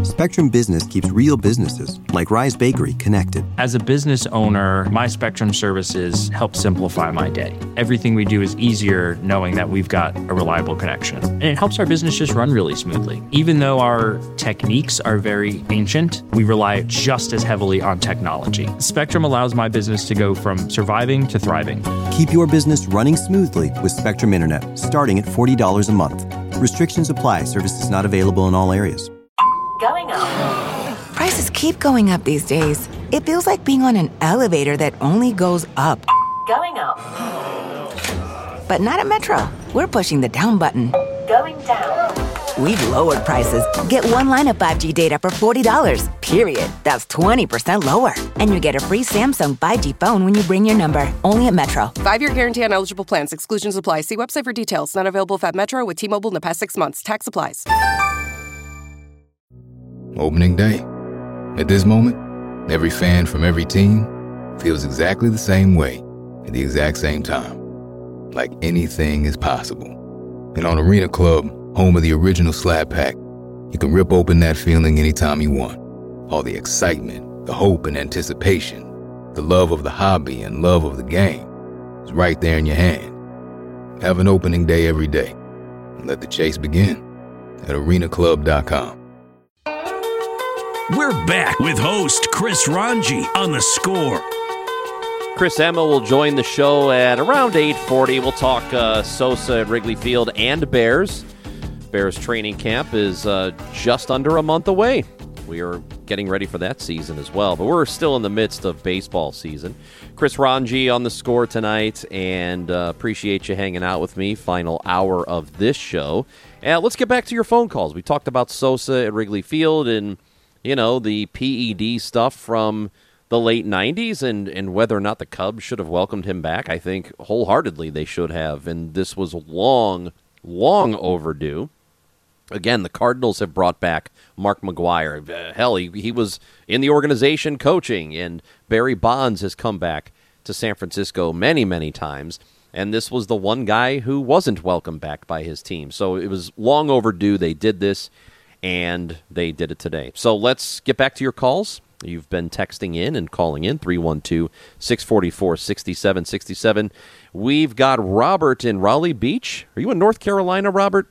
Spectrum Business keeps real businesses, like Rise Bakery, connected. As a business owner, my Spectrum services help simplify my day. Everything we do is easier knowing that we've got a reliable connection. And it helps our business just run really smoothly. Even though our techniques are very ancient, we rely just as heavily on technology. Spectrum allows my business to go from surviving to thriving. Keep your business running smoothly with Spectrum Internet, starting at $40 a month. Restrictions apply. Services not available in all areas. Going up. Prices keep going up these days. It feels like being on an elevator that only goes up. Going up. But not at Metro. We're pushing the down button. Going down. We've lowered prices. Get one line of 5G data for $40, period. That's 20% lower. And you get a free Samsung 5G phone when you bring your number. Only at Metro. 5-year guarantee on eligible plans. Exclusions apply. See website for details. Not available at Metro with T-Mobile in the past 6 months. Tax applies. Opening day. At this moment, every fan from every team feels exactly the same way at the exact same time. Like anything is possible. And on Arena Club, home of the original Slab Pack, you can rip open that feeling anytime you want. All the excitement, the hope and anticipation, the love of the hobby and love of the game is right there in your hand. Have an opening day every day. And let the chase begin at arenaclub.com. We're back with host Chris Ranji on The Score. Chris Emma will join the show at around 8:40. We'll talk Sosa at Wrigley Field and Bears. Bears training camp is just under a month away. We are getting ready for that season as well, but we're still in the midst of baseball season. Chris Ranji on The Score tonight, and appreciate you hanging out with me. Final hour of this show. And let's get back to your phone calls. We talked about Sosa at Wrigley Field and, you know, the PED stuff from the late 90s and whether or not the Cubs should have welcomed him back. I think wholeheartedly they should have, and this was long overdue. Again, the Cardinals have brought back Mark McGwire. Hell, he was in the organization coaching, and Barry Bonds has come back to San Francisco many, many times, and this was the one guy who wasn't welcomed back by his team. So it was long overdue. They did this, and they did it today. So let's get back to your calls. You've been texting in and calling in, 312-644-6767. We've got Robert in Raleigh Beach. Are you in North Carolina, Robert?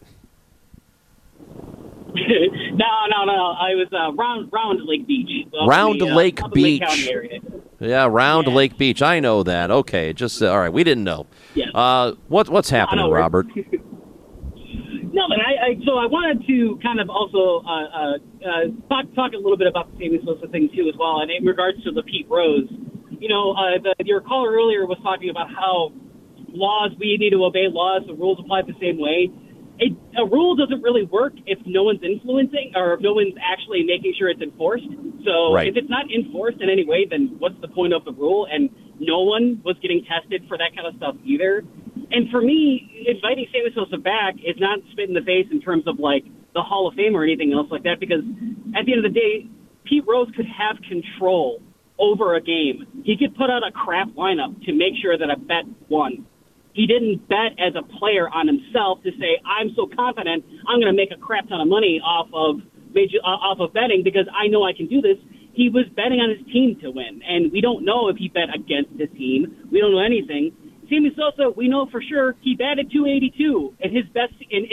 No. I was Round Lake Beach. Round Lake Beach. Yeah, Round Lake Beach. I know that. Okay, just all right. We didn't know. Yeah. What's happening, Robert? No, but so I wanted to kind of also talk a little bit about the Sammy Sosa thing too as well, and in regards to the Pete Rose. You know, your caller earlier was talking about how we need to obey laws, the rules apply the same way. A rule doesn't really work if no one's influencing or if no one's actually making sure it's enforced. So If it's not enforced in any way, then what's the point of the rule? And no one was getting tested for that kind of stuff either. And for me, inviting Sammy Sosa back is not spit in the face in terms of like the Hall of Fame or anything else like that, because at the end of the day, Pete Rose could have control over a game. He could put out a crap lineup to make sure that a bet won. He didn't bet as a player on himself to say, I'm so confident I'm going to make a crap ton of money off of betting because I know I can do this. He was betting on his team to win, and we don't know if he bet against his team. We don't know anything. Sammy Sosa, we know for sure he batted .282 at his best in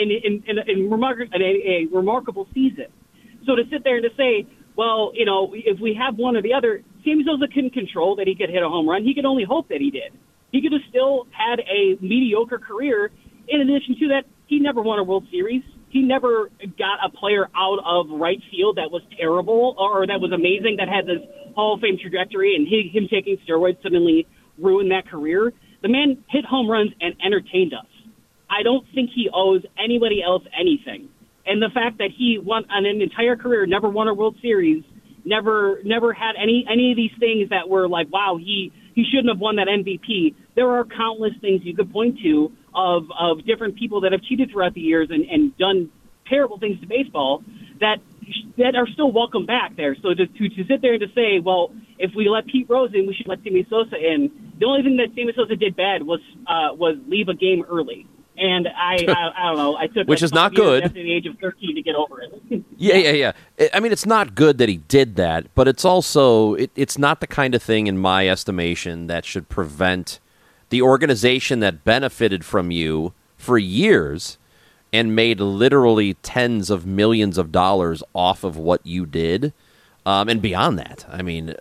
a remarkable season. So to sit there and to say, well, you know, if we have one or the other, Sammy Sosa couldn't control that he could hit a home run. He could only hope that he did. He could have still had a mediocre career. In addition to that, he never won a World Series. He never got a player out of right field that was terrible or that was amazing, that had this Hall of Fame trajectory, and him taking steroids suddenly ruined that career. The man hit home runs and entertained us. I don't think he owes anybody else anything. And the fact that he won an entire career, never won a World Series, never had any of these things that were like, wow, he shouldn't have won that MVP. There are countless things you could point to of different people that have cheated throughout the years and done terrible things to baseball that are still welcome back there. So to sit there and to say, well, if we let Pete Rose in, we should let Sammy Sosa in. The only thing that Sammy Sosa did bad was leave a game early. And I don't know. I took which is not good after the age of 13 to get over it. Yeah. I mean, it's not good that he did that, but it's also it's not the kind of thing, in my estimation, that should prevent the organization that benefited from you for years and made literally tens of millions of dollars off of what you did, and beyond that. I mean,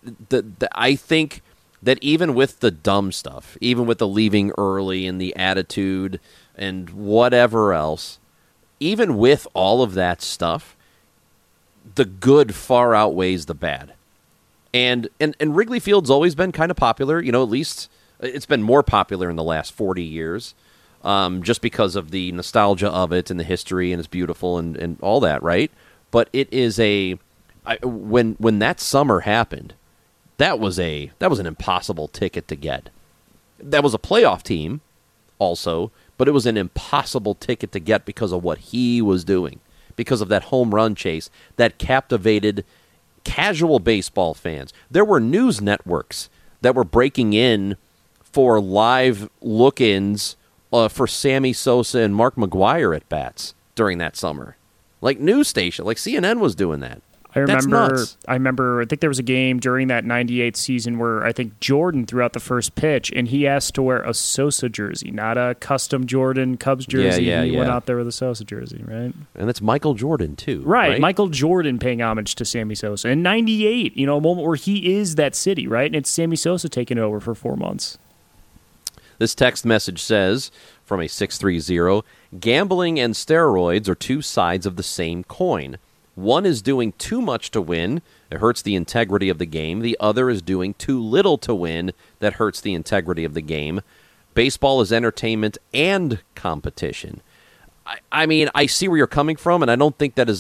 I think that even with the dumb stuff, even with the leaving early and the attitude and whatever else, even with all of that stuff, the good far outweighs the bad. And Wrigley Field's always been kind of popular. At least it's been more popular in the last 40 years, just because of the nostalgia of it and the history, and it's beautiful and all that, right? But it is when that summer happened, that was an impossible ticket to get. That was a playoff team also, but it was an impossible ticket to get because of what he was doing, because of that home run chase that captivated casual baseball fans. There were news networks that were breaking in for live look-ins for Sammy Sosa and Mark McGwire at bats during that summer. Like news station, like CNN was doing that. I remember. I think there was a game during that '98 season where I think Jordan threw out the first pitch, and he asked to wear a Sosa jersey, not a custom Jordan Cubs jersey. He went out there with a Sosa jersey, right? And that's Michael Jordan too, right? Michael Jordan paying homage to Sammy Sosa in '98. A moment where he is that city, right? And it's Sammy Sosa taking it over for 4 months. This text message says from a 630, gambling and steroids are two sides of the same coin. One is doing too much to win. It hurts the integrity of the game. The other is doing too little to win. That hurts the integrity of the game. Baseball is entertainment and competition. I mean, I see where you're coming from, and I don't think that's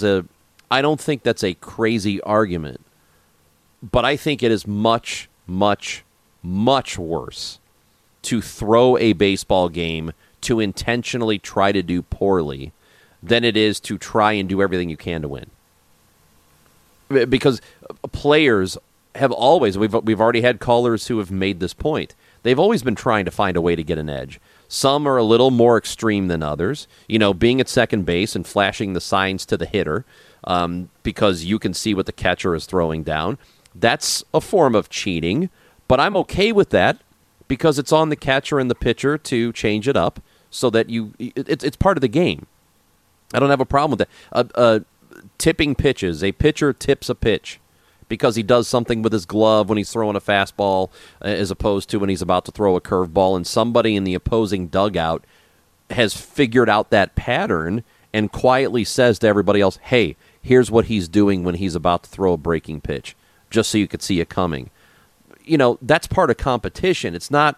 a crazy argument. But I think it is much, much, much worse to throw a baseball game to intentionally try to do poorly than it is to try and do everything you can to win. Because players have always, we've already had callers who have made this point, they've always been trying to find a way to get an edge. Some are a little more extreme than others. Being at second base and flashing the signs to the hitter because you can see what the catcher is throwing down. That's a form of cheating, but I'm okay with that because it's on the catcher and the pitcher to change it up so that it's part of the game. I don't have a problem with that. Tipping pitches. A pitcher tips a pitch because he does something with his glove when he's throwing a fastball as opposed to when he's about to throw a curveball, and somebody in the opposing dugout has figured out that pattern and quietly says to everybody else, hey, here's what he's doing when he's about to throw a breaking pitch, just so you could see it coming. That's part of competition.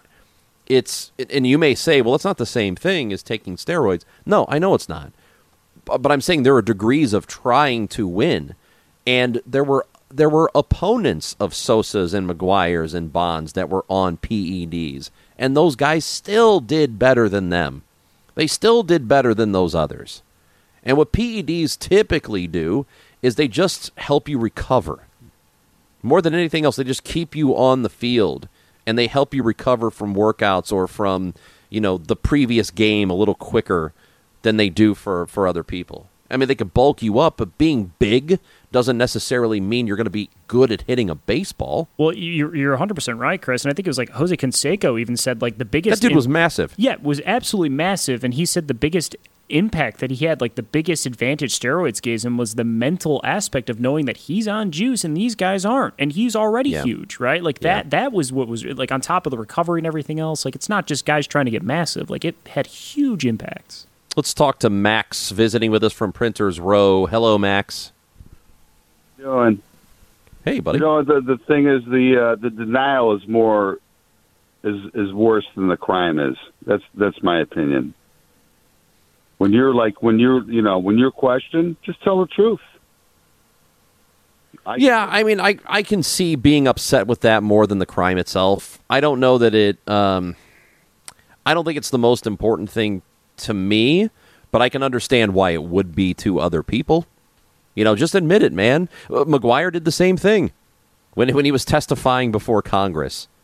And you may say, well, it's not the same thing as taking steroids. No, I know it's not. But I'm saying there are degrees of trying to win, and there were opponents of Sosa's and McGuire's and Bonds that were on PEDs, and those guys still did better than them. They still did better than those others. And what PEDs typically do is they just help you recover. More than anything else, they just keep you on the field, and they help you recover from workouts or from the previous game a little quicker than they do for other people. I mean, they could bulk you up, but being big doesn't necessarily mean you're going to be good at hitting a baseball. Well, you're 100% right, Chris, and I think it was like Jose Canseco even said like the biggest... That dude was massive. Yeah, it was absolutely massive, and he said the biggest impact that he had, like the biggest advantage steroids gave him was the mental aspect of knowing that he's on juice and these guys aren't, and he's already huge, right? Like that was what was like on top of the recovery and everything else. Like it's not just guys trying to get massive. Like it had huge impacts. Let's talk to Max visiting with us from Printers Row. Hello, Max. How you doing? Hey, buddy. The thing is the denial is more is worse than the crime is. That's my opinion. When you're questioned, just tell the truth. I can see being upset with that more than the crime itself. I don't know that it. I don't think it's the most important thing to me, but I can understand why it would be to other people. Just admit it, man. McGwire did the same thing when he was testifying before Congress.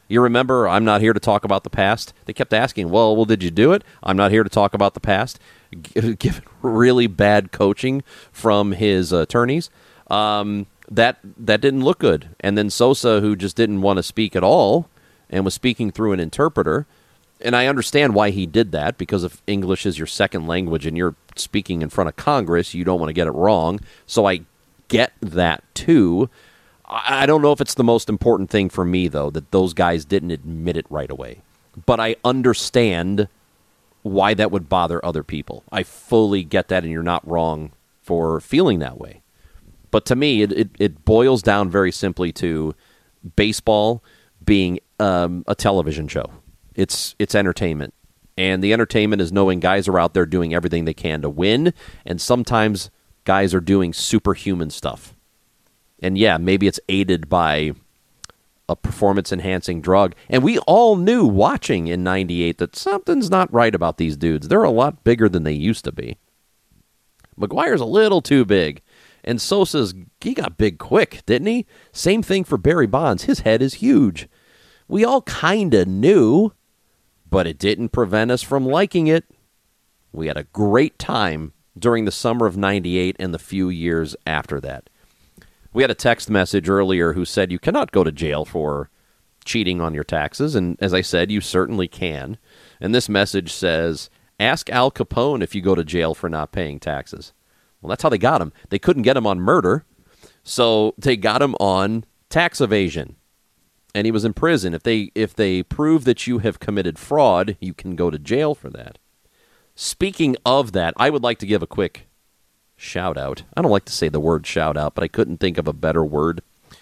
You remember, I'm not here to talk about the past. They kept asking, well, did you do it? I'm not here to talk about the past. Given really bad coaching from his attorneys, that didn't look good. And then Sosa, who just didn't want to speak at all and was speaking through an interpreter. And I understand why he did that, because if English is your second language and you're speaking in front of Congress, you don't want to get it wrong. So I get that too. I don't know if it's the most important thing for me, though, that those guys didn't admit it right away. But I understand why that would bother other people. I fully get that, and you're not wrong for feeling that way. But to me, it boils down very simply to baseball being a television show. It's entertainment. And the entertainment is knowing guys are out there doing everything they can to win, and sometimes guys are doing superhuman stuff. And yeah, maybe it's aided by a performance-enhancing drug. And we all knew watching in 98 that something's not right about these dudes. They're a lot bigger than they used to be. McGuire's a little too big. And Sosa's, he got big quick, didn't he? Same thing for Barry Bonds. His head is huge. We all kind of knew, but it didn't prevent us from liking it. We had a great time during the summer of 98 and the few years after that. We had a text message earlier who said you cannot go to jail for cheating on your taxes, and as I said, you certainly can. And this message says, ask Al Capone if you go to jail for not paying taxes. Well, that's how they got him. They couldn't get him on murder, so they got him on tax evasion. And he was in prison. If they prove that you have committed fraud, you can go to jail for that. Speaking of that, I would like to give a quick shout out. I don't like to say the word shout out, but I couldn't think of a better word.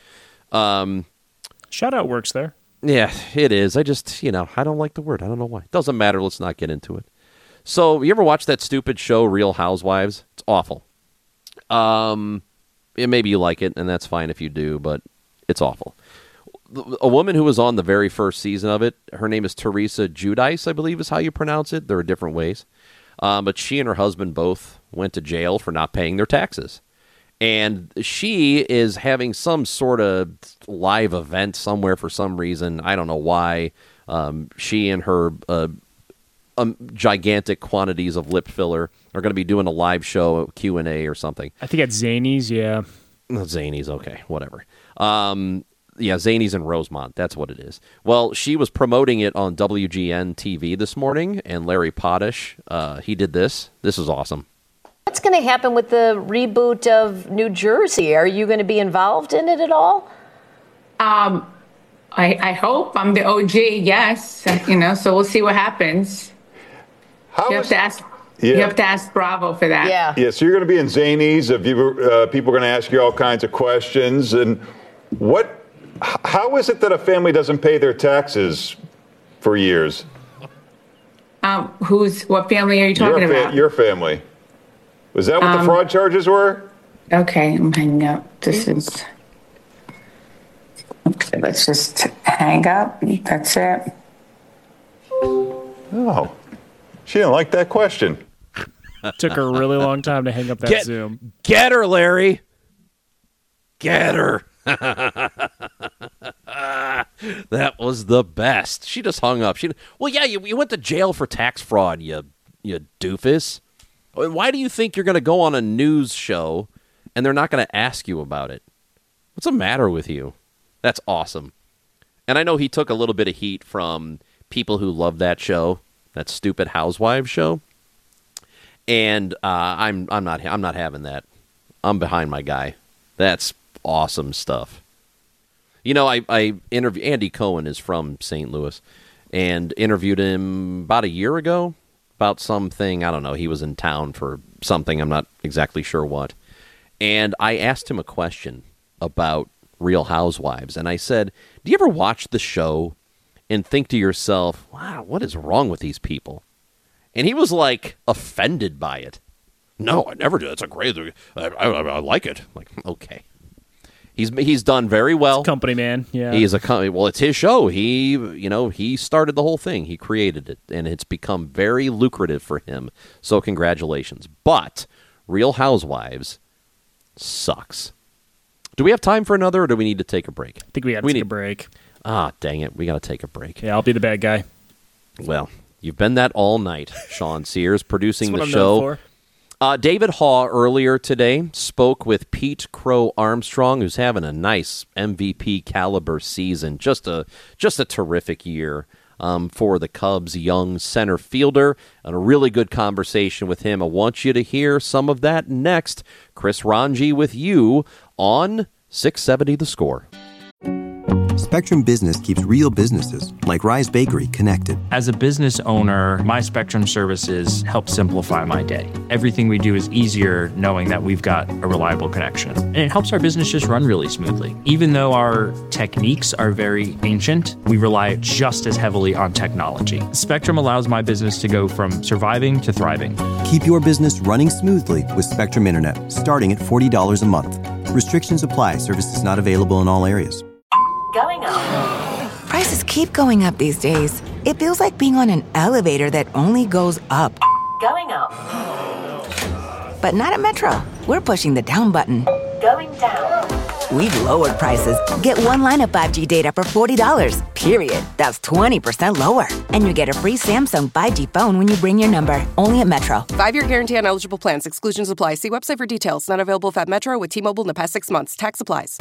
Shout out works there. Yeah, it is. I just, I don't like the word. I don't know why. Doesn't matter. Let's not get into it. So, you ever watch that stupid show, Real Housewives? It's awful. Maybe you like it, and that's fine if you do, but it's awful. A woman who was on the very first season of it, her name is Teresa Giudice, I believe is how you pronounce it. There are different ways. But she and her husband both went to jail for not paying their taxes. And she is having some sort of live event somewhere for some reason. I don't know why. She and her gigantic quantities of lip filler are going to be doing a live show, a Q&A or something. I think at Zany's, yeah. Zany's, okay, whatever. Yeah, Zany's in Rosemont. That's what it is. Well, she was promoting it on WGN TV this morning, and Larry Potash, he did this. This is awesome. What's going to happen with the reboot of New Jersey? Are you going to be involved in it at all? I hope. I'm the OG, yes. So we'll see what happens. You have to ask Bravo for that. Yeah, so you're going to be in Zany's. People are going to ask you all kinds of questions. And how is it that a family doesn't pay their taxes for years? What family are you talking about? Your family. Was that what the fraud charges were? Okay, I'm hanging up. Okay, let's just hang up. That's it. Oh, she didn't like that question. Took her a really long time to hang up that Zoom. Get her, Larry. Get her. That was the best. She just hung up. Well, yeah, you went to jail for tax fraud, you doofus. Why do you think you're going to go on a news show and they're not going to ask you about it? What's the matter with you? That's awesome. And I know he took a little bit of heat from people who love that show, that stupid Housewives show. And I'm not having that. I'm behind my guy. That's awesome stuff. I interviewed Andy Cohen is from St. Louis, and interviewed him about a year ago about something. I don't know. He was in town for something. I'm not exactly sure what. And I asked him a question about Real Housewives, and I said, "Do you ever watch the show and think to yourself, wow, what is wrong with these people?" And he was like offended by it. No, I never do. It's a great. I like it. I'm like, okay. He's done very well. It's a company man. Yeah. He's a company. Well, it's his show. He started the whole thing. He created it, and it's become very lucrative for him. So congratulations. But Real Housewives sucks. Do we have time for another, or do we need to take a break? I think we have to take a break. Ah, dang it. We got to take a break. Yeah, I'll be the bad guy. Well, you've been that all night. Sean Sears producing That's the what I'm known show. for. David Haw earlier today spoke with Pete Crow Armstrong, who's having a nice MVP caliber season. Just a terrific year for the Cubs' young center fielder, and a really good conversation with him. I want you to hear some of that next. Chris Ranji with you on 670 The Score. Spectrum Business keeps real businesses, like Rise Bakery, connected. As a business owner, my Spectrum services help simplify my day. Everything we do is easier knowing that we've got a reliable connection. And it helps our business just run really smoothly. Even though our techniques are very ancient, we rely just as heavily on technology. Spectrum allows my business to go from surviving to thriving. Keep your business running smoothly with Spectrum Internet, starting at $40 a month. Restrictions apply. Services not available in all areas. Going up. Prices keep going up these days. It feels like being on an elevator that only goes up. Going up. But not at Metro. We're pushing the down button. Going down. We've lowered prices. Get one line of 5G data for $40, period. That's 20% lower. And you get a free Samsung 5G phone when you bring your number. Only at Metro. 5-year guarantee on eligible plans. Exclusions apply. See website for details. Not available if at Metro with T-Mobile in the past 6 months. Tax applies.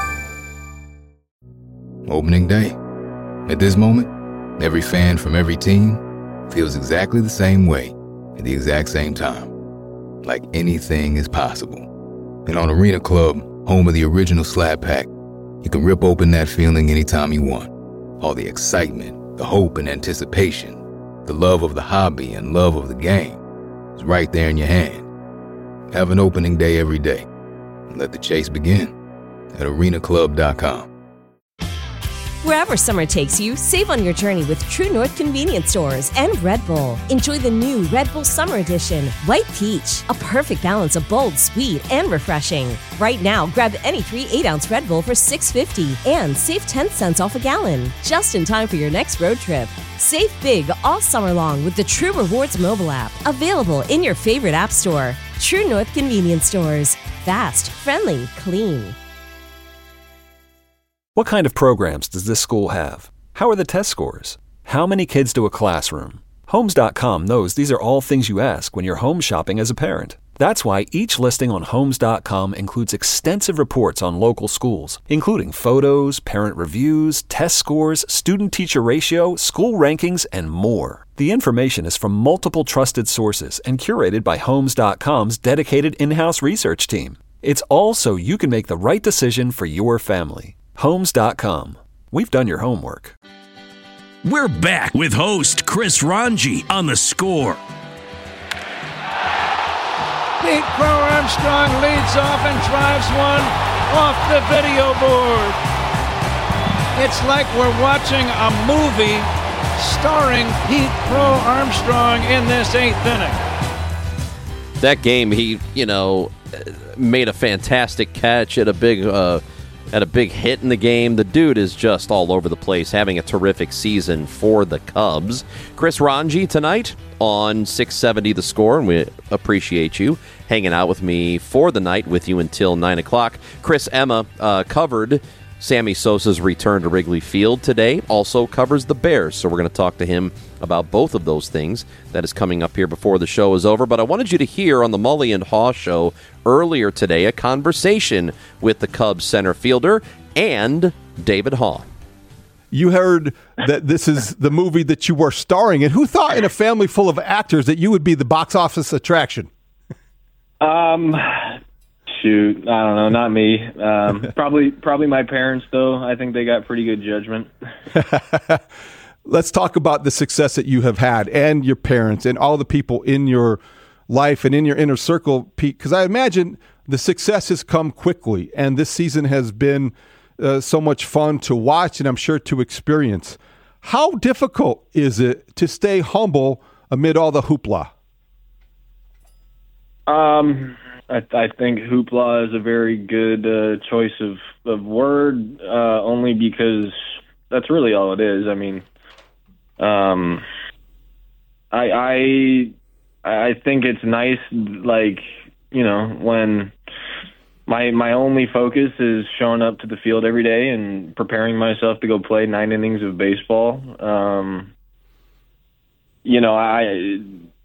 Opening day. At this moment, every fan from every team feels exactly the same way at the exact same time. Like anything is possible. And on Arena Club, home of the original Slab Pack, you can rip open that feeling anytime you want. All the excitement, the hope and anticipation, the love of the hobby and love of the game is right there in your hand. Have an opening day every day. And let the chase begin at arenaclub.com. Wherever summer takes you, save on your journey with True North Convenience Stores and Red Bull. Enjoy the new Red Bull Summer Edition, White Peach, a perfect balance of bold, sweet, and refreshing. Right now, grab any 3 8-ounce Red Bull for $6.50 and save 10 cents off a gallon, just in time for your next road trip. Save big all summer long with the True Rewards mobile app, available in your favorite app store. True North Convenience Stores. Fast, friendly, clean. What kind of programs does this school have? How are the test scores? How many kids do a classroom? Homes.com knows these are all things you ask when you're home shopping as a parent. That's why each listing on Homes.com includes extensive reports on local schools, including photos, parent reviews, test scores, student-teacher ratio, school rankings, and more. The information is from multiple trusted sources and curated by Homes.com's dedicated in-house research team. It's all so you can make the right decision for your family. Homes.com. We've done your homework. We're back with host Chris Ranji on The Score. Pete Crow Armstrong leads off and drives one off the video board. It's like we're watching a movie starring Pete Crow Armstrong in this 8th inning. That game, he, made a fantastic catch at a big hit in the game. The dude is just all over the place, having a terrific season for the Cubs. Chris Ranji tonight on 670 The Score, and we appreciate you hanging out with me for the night, with you until 9 o'clock. Chris Emma covered Sammy Sosa's return to Wrigley Field today, also covers the Bears, so we're going to talk to him about both of those things. That is coming up here before the show is over. But I wanted you to hear on the Mully and Haw show earlier today a conversation with the Cubs center fielder and David Haw. You heard that this is the movie that you were starring in. Who thought in a family full of actors that you would be the box office attraction? Shoot, I don't know, not me. Probably my parents, though. I think they got pretty good judgment. Let's talk about the success that you have had, and your parents, and all the people in your life and in your inner circle, Pete, because I imagine the success has come quickly, and this season has been so much fun to watch, and I'm sure to experience. How difficult is it to stay humble amid all the hoopla? I think hoopla is a very good choice of word, only because that's really all it is. I mean, I think it's nice, like, when my only focus is showing up to the field every day and preparing myself to go play 9 innings of baseball. You know, I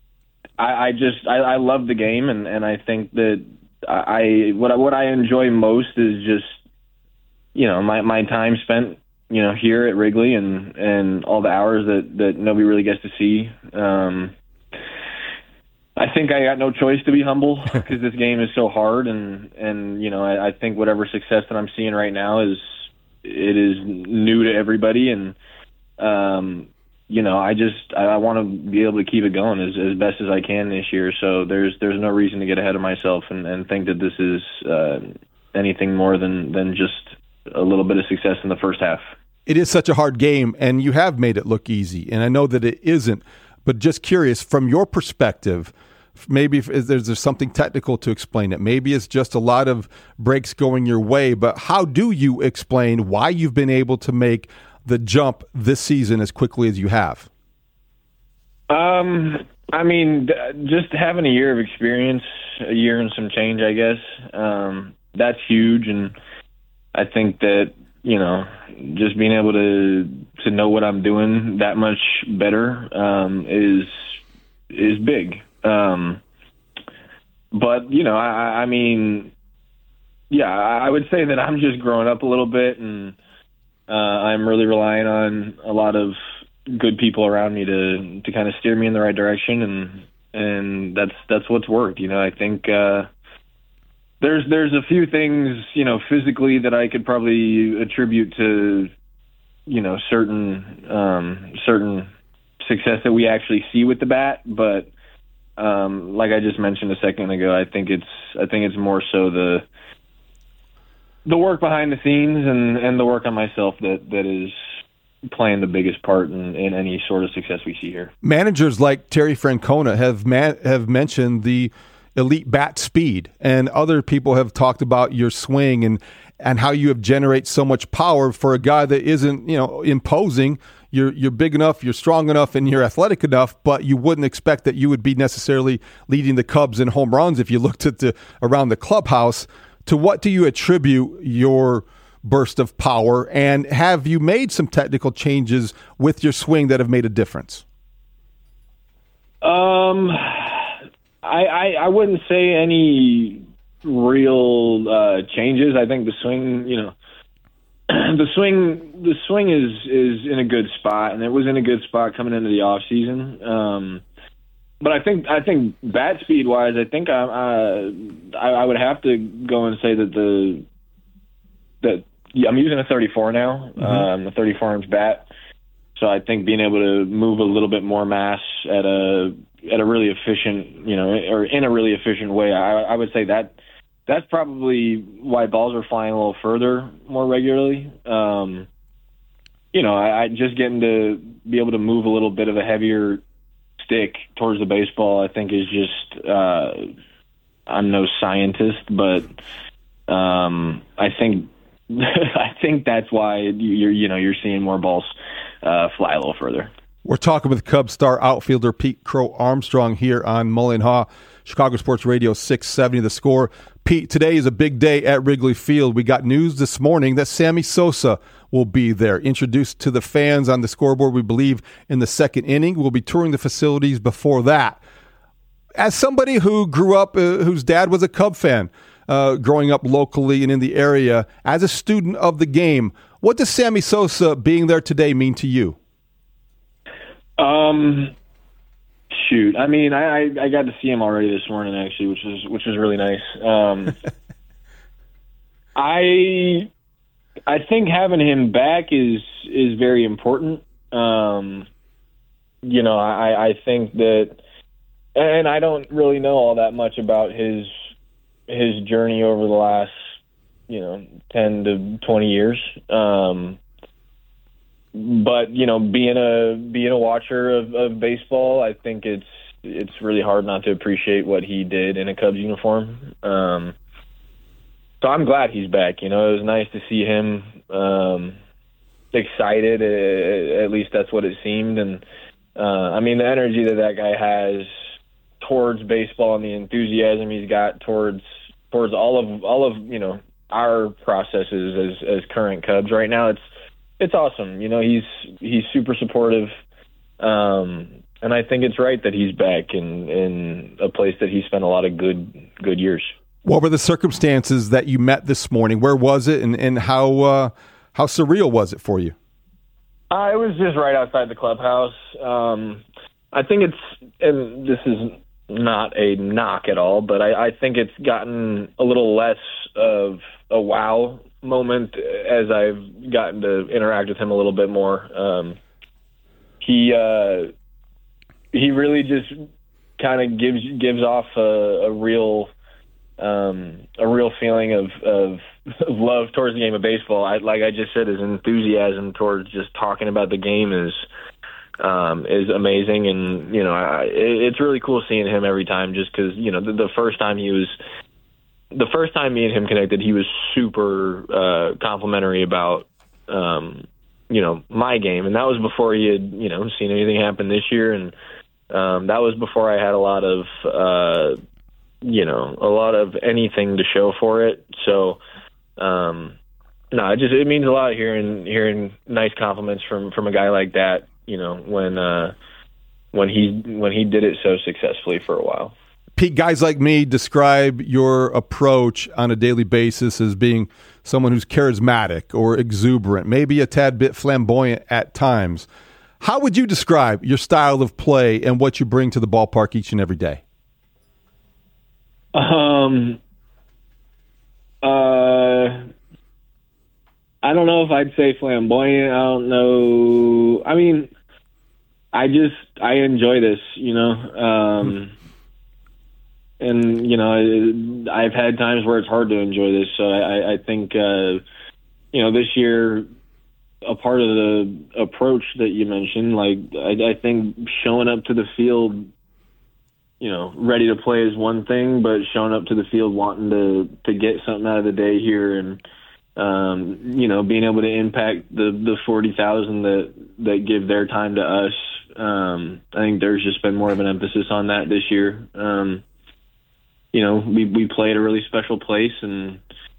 love the game, and I think that what I enjoy most is just, you know, my time spent, you know, here at Wrigley and all the hours that nobody really gets to see. I think I got no choice to be humble because this game is so hard, and you know, I think whatever success that I'm seeing right now is new to everybody, and you know, I want to be able to keep it going as best as I can this year. So there's no reason to get ahead of myself and think that this is anything more than just a little bit of success in the first half. It is such a hard game, and you have made it look easy, and I know that it isn't. But just curious, from your perspective, maybe if there's something technical to explain it. Maybe it's just a lot of breaks going your way. But how do you explain why you've been able to make the jump this season as quickly as you have? I mean, just having a year of experience, a year and some change, I guess, that's huge. And I think that, you know, just being able to know what I'm doing that much better is big. But, you know, I mean, yeah, I would say that I'm just growing up a little bit, and I'm really relying on a lot of good people around me to kind of steer me in the right direction, and that's what's worked. You know, I think there's a few things, you know, physically that I could probably attribute to, you know, certain success that we actually see with the bat, but like I just mentioned a second ago, I think it's more so the work behind the scenes and the work on myself that is playing the biggest part in any sort of success we see here. Managers like Terry Francona have mentioned the elite bat speed, and other people have talked about your swing and how you have generate so much power for a guy that isn't, you know, imposing. You're big enough, you're strong enough, and you're athletic enough, but you wouldn't expect that you would be necessarily leading the Cubs in home runs if you looked at around the clubhouse. To what do you attribute your burst of power, and have you made some technical changes with your swing that have made a difference? I wouldn't say any real changes. I think the swing, you know, the swing is in a good spot, and it was in a good spot coming into the off season. But I think bat speed wise, I think I would have to go and say that I'm using a 34 now, a 34-inch bat. So I think being able to move a little bit more mass at a really efficient, you know, or in a really efficient way, I would say that's probably why balls are flying a little further more regularly. You know, I just getting to be able to move a little bit of a heavier stick towards the baseball, I think is just, I'm no scientist, but I think that's why you're seeing more balls fly a little further. We're talking with Cubs star outfielder Pete Crow Armstrong here on Mullen Haugh, Chicago Sports Radio 670 The Score. Pete, today is a big day at Wrigley Field. We got news this morning that Sammy Sosa will be there. Introduced to the fans on the scoreboard, we believe, in the second inning. We'll be touring the facilities before that. As somebody who grew up, whose dad was a Cub fan, growing up locally and in the area, as a student of the game, what does Sammy Sosa being there today mean to you? Shoot, I mean, I got to see him already this morning, actually, which was really nice. I think having him back is very important. You know, I think that, and I don't really know all that much about his journey over the last, you know, 10 to 20 years. But, you know, being a watcher of baseball, I think it's really hard not to appreciate what he did in a Cubs uniform. So I'm glad he's back. You know, it was nice to see him excited. At least that's what it seemed. And I mean, the energy that guy has towards baseball and the enthusiasm he's got towards towards all of our processes as current Cubs right now. It's awesome. He's super supportive, and I think it's right that he's back in a place that he spent a lot of good years. What were the circumstances that you met this morning? Where was it, and how surreal was it for you? It was just right outside the clubhouse. I think and this is not a knock at all, but I think it's gotten a little less of a wow moment as I've gotten to interact with him a little bit more. He really just kind of gives off a real feeling of love towards the game of baseball. Like I just said, his enthusiasm towards just talking about the game is amazing, and it's really cool seeing him every time. Just because the first time me and him connected, he was super complimentary about my game, and that was before he had seen anything happen this year, and that was before I had a lot of anything to show for it. So it means a lot hearing nice compliments from a guy like that, when he did it so successfully for a while. Pete, guys like me describe your approach on a daily basis as being someone who's charismatic or exuberant, maybe a tad bit flamboyant at times. How would you describe your style of play and what you bring to the ballpark each and every day? I don't know if I'd say flamboyant. I don't know. I mean, I enjoy this, and I've had times where it's hard to enjoy this. So I think this year, a part of the approach that you mentioned, I think showing up to the field, ready to play is one thing, but showing up to the field wanting to get something out of the day here, and being able to impact the 40,000 that give their time to us. I think there's just been more of an emphasis on that this year. We play at a really special place, and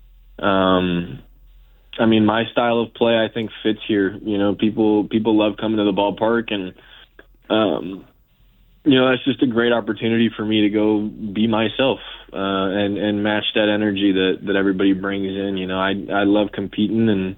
my style of play I think fits here. People love coming to the ballpark, and that's just a great opportunity for me to go be myself and match that energy that everybody brings in. I love competing, and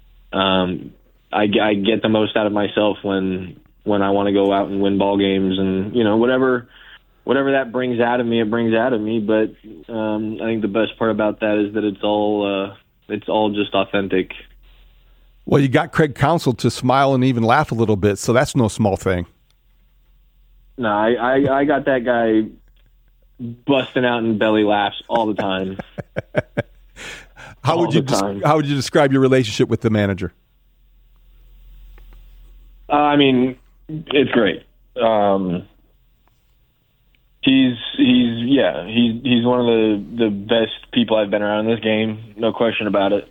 I get the most out of myself when I want to go out and win ball games, and whatever that brings out of me, it brings out of me. But I think the best part about that is that it's all just authentic. Well, you got Craig Counsell to smile and even laugh a little bit, so that's no small thing. No, I got that guy busting out in belly laughs all the time. How would you describe your relationship with the manager? It's great. He's one of the best people I've been around in this game, no question about it.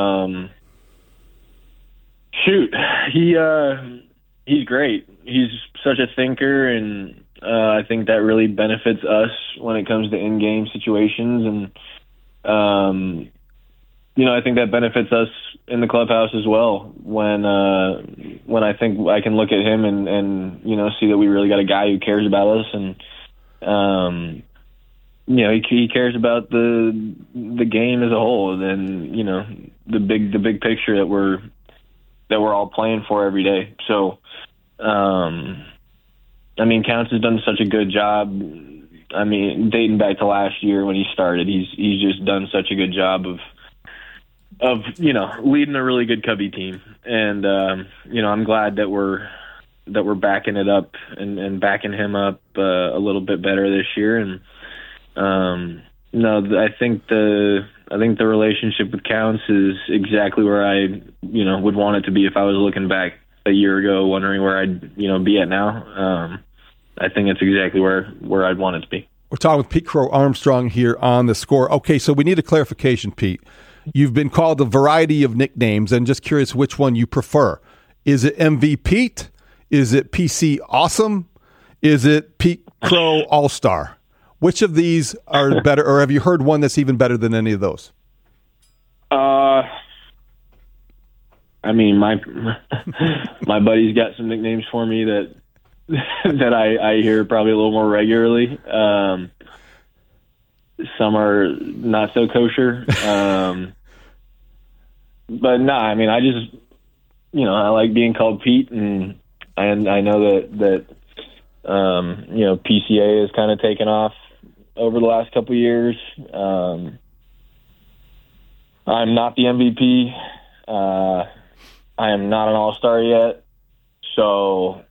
He's great. He's such a thinker, and I think that really benefits us when it comes to in-game situations, and I think that benefits us in the clubhouse as well. When I think I can look at him and see that we really got a guy who cares about us, and he cares about the game as a whole, and the big picture that we're all playing for every day. So, Counts has done such a good job. Dating back to last year when he started, he's just done such a good job of leading a really good Cubby team, and I'm glad that we're backing it up and backing him up a little bit better this year. And I think the relationship with Counts is exactly where I would want it to be if I was looking back a year ago, wondering where I'd be at now. I think it's exactly where I'd want it to be. We're talking with Pete Crow Armstrong here on The Score. Okay, so we need a clarification, Pete. You've been called a variety of nicknames, and just curious which one you prefer. Is it MVP? Is it PC Awesome? Is it Pete Crow All-Star? Which of these are better, or have you heard one that's even better than any of those? I mean, my buddy's got some nicknames for me that I hear probably a little more regularly. Some are not so kosher. But no, I mean, I just, I like being called Pete, and I know that PCA has kind of taken off over the last couple of years. I'm not the MVP. I am not an all-star yet. So,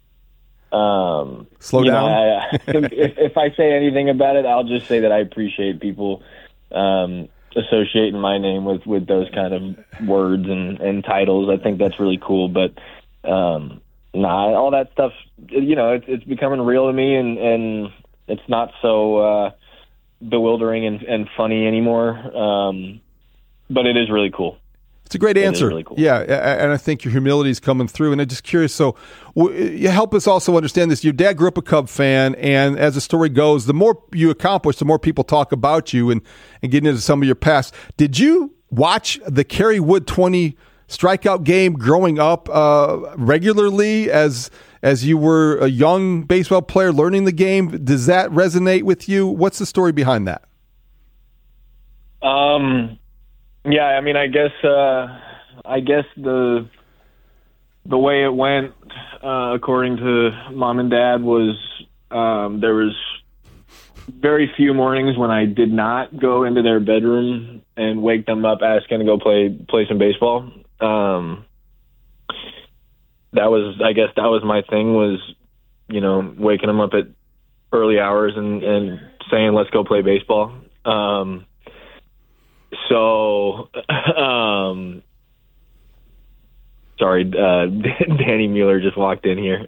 slow down. If I say anything about it, I'll just say that I appreciate people associating my name with those kind of words and titles. I think that's really cool. But all that stuff, it's becoming real to me, and it's not so bewildering and funny anymore. But it is really cool. It's a great answer. Really cool. Yeah, and I think your humility is coming through. And I'm just curious, so you help us also understand this. Your dad grew up a Cub fan, and as the story goes, the more you accomplish, the more people talk about you and get into some of your past. Did you watch the Kerry Wood 20 strikeout game growing up regularly as you were a young baseball player learning the game? Does that resonate with you? What's the story behind that? Yeah, I mean, I guess the way it went, according to Mom and Dad, was there was very few mornings when I did not go into their bedroom and wake them up asking to go play some baseball. I guess that was my thing, was, waking them up at early hours and saying, let's go play baseball. Sorry, Danny Mueller just walked in here.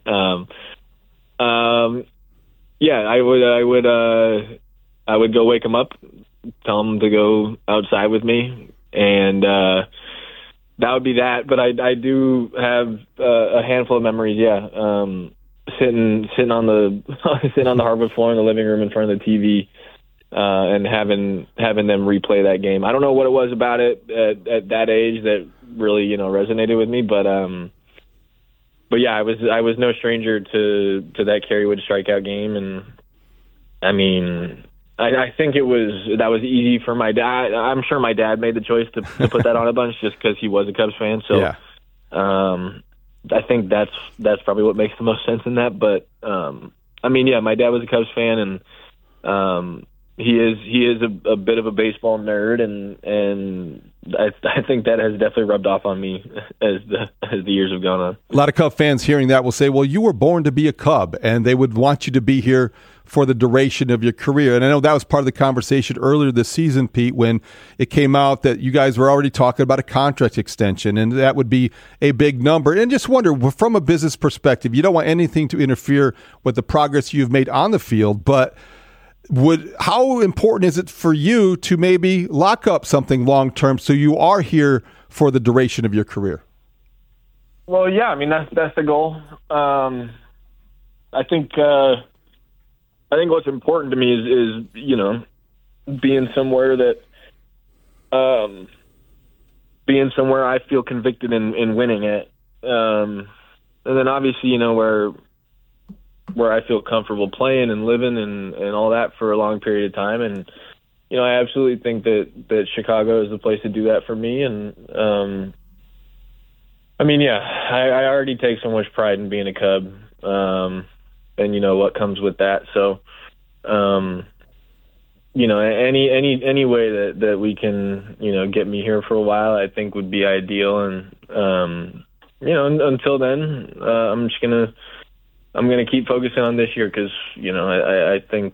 Yeah, I would go wake him up, tell him to go outside with me, and that would be that. But I do have a handful of memories. Yeah, sitting on the hardwood floor in the living room in front of the TV. And having them replay that game. I don't know what it was about it at that age that really, resonated with me, but yeah, I was no stranger to that Kerry Wood strikeout game, and I mean, I think that was easy for my dad. I'm sure my dad made the choice to put that on a bunch just because he was a Cubs fan. So, yeah. I think that's probably what makes the most sense in that. But I mean, yeah, my dad was a Cubs fan, and he is a bit of a baseball nerd, and I think that has definitely rubbed off on me as the years have gone on. A lot of Cub fans hearing that will say, well, you were born to be a Cub, and they would want you to be here for the duration of your career. And I know that was part of the conversation earlier this season, Pete, when it came out that you guys were already talking about a contract extension, and that would be a big number. And just wonder, from a business perspective, you don't want anything to interfere with the progress you've made on the field, but how important is it for you to maybe lock up something long-term so you are here for the duration of your career? Well, yeah, I mean, that's the goal. I think what's important to me is being somewhere I feel convicted in winning at. And then obviously, where I feel comfortable playing and living and all that for a long period of time. And, I absolutely think that Chicago is the place to do that for me. And, I mean, yeah, I already take so much pride in being a Cub, and what comes with that. So, any way that we can, get me here for a while, I think would be ideal. And, until then, I'm gonna keep focusing on this year because I think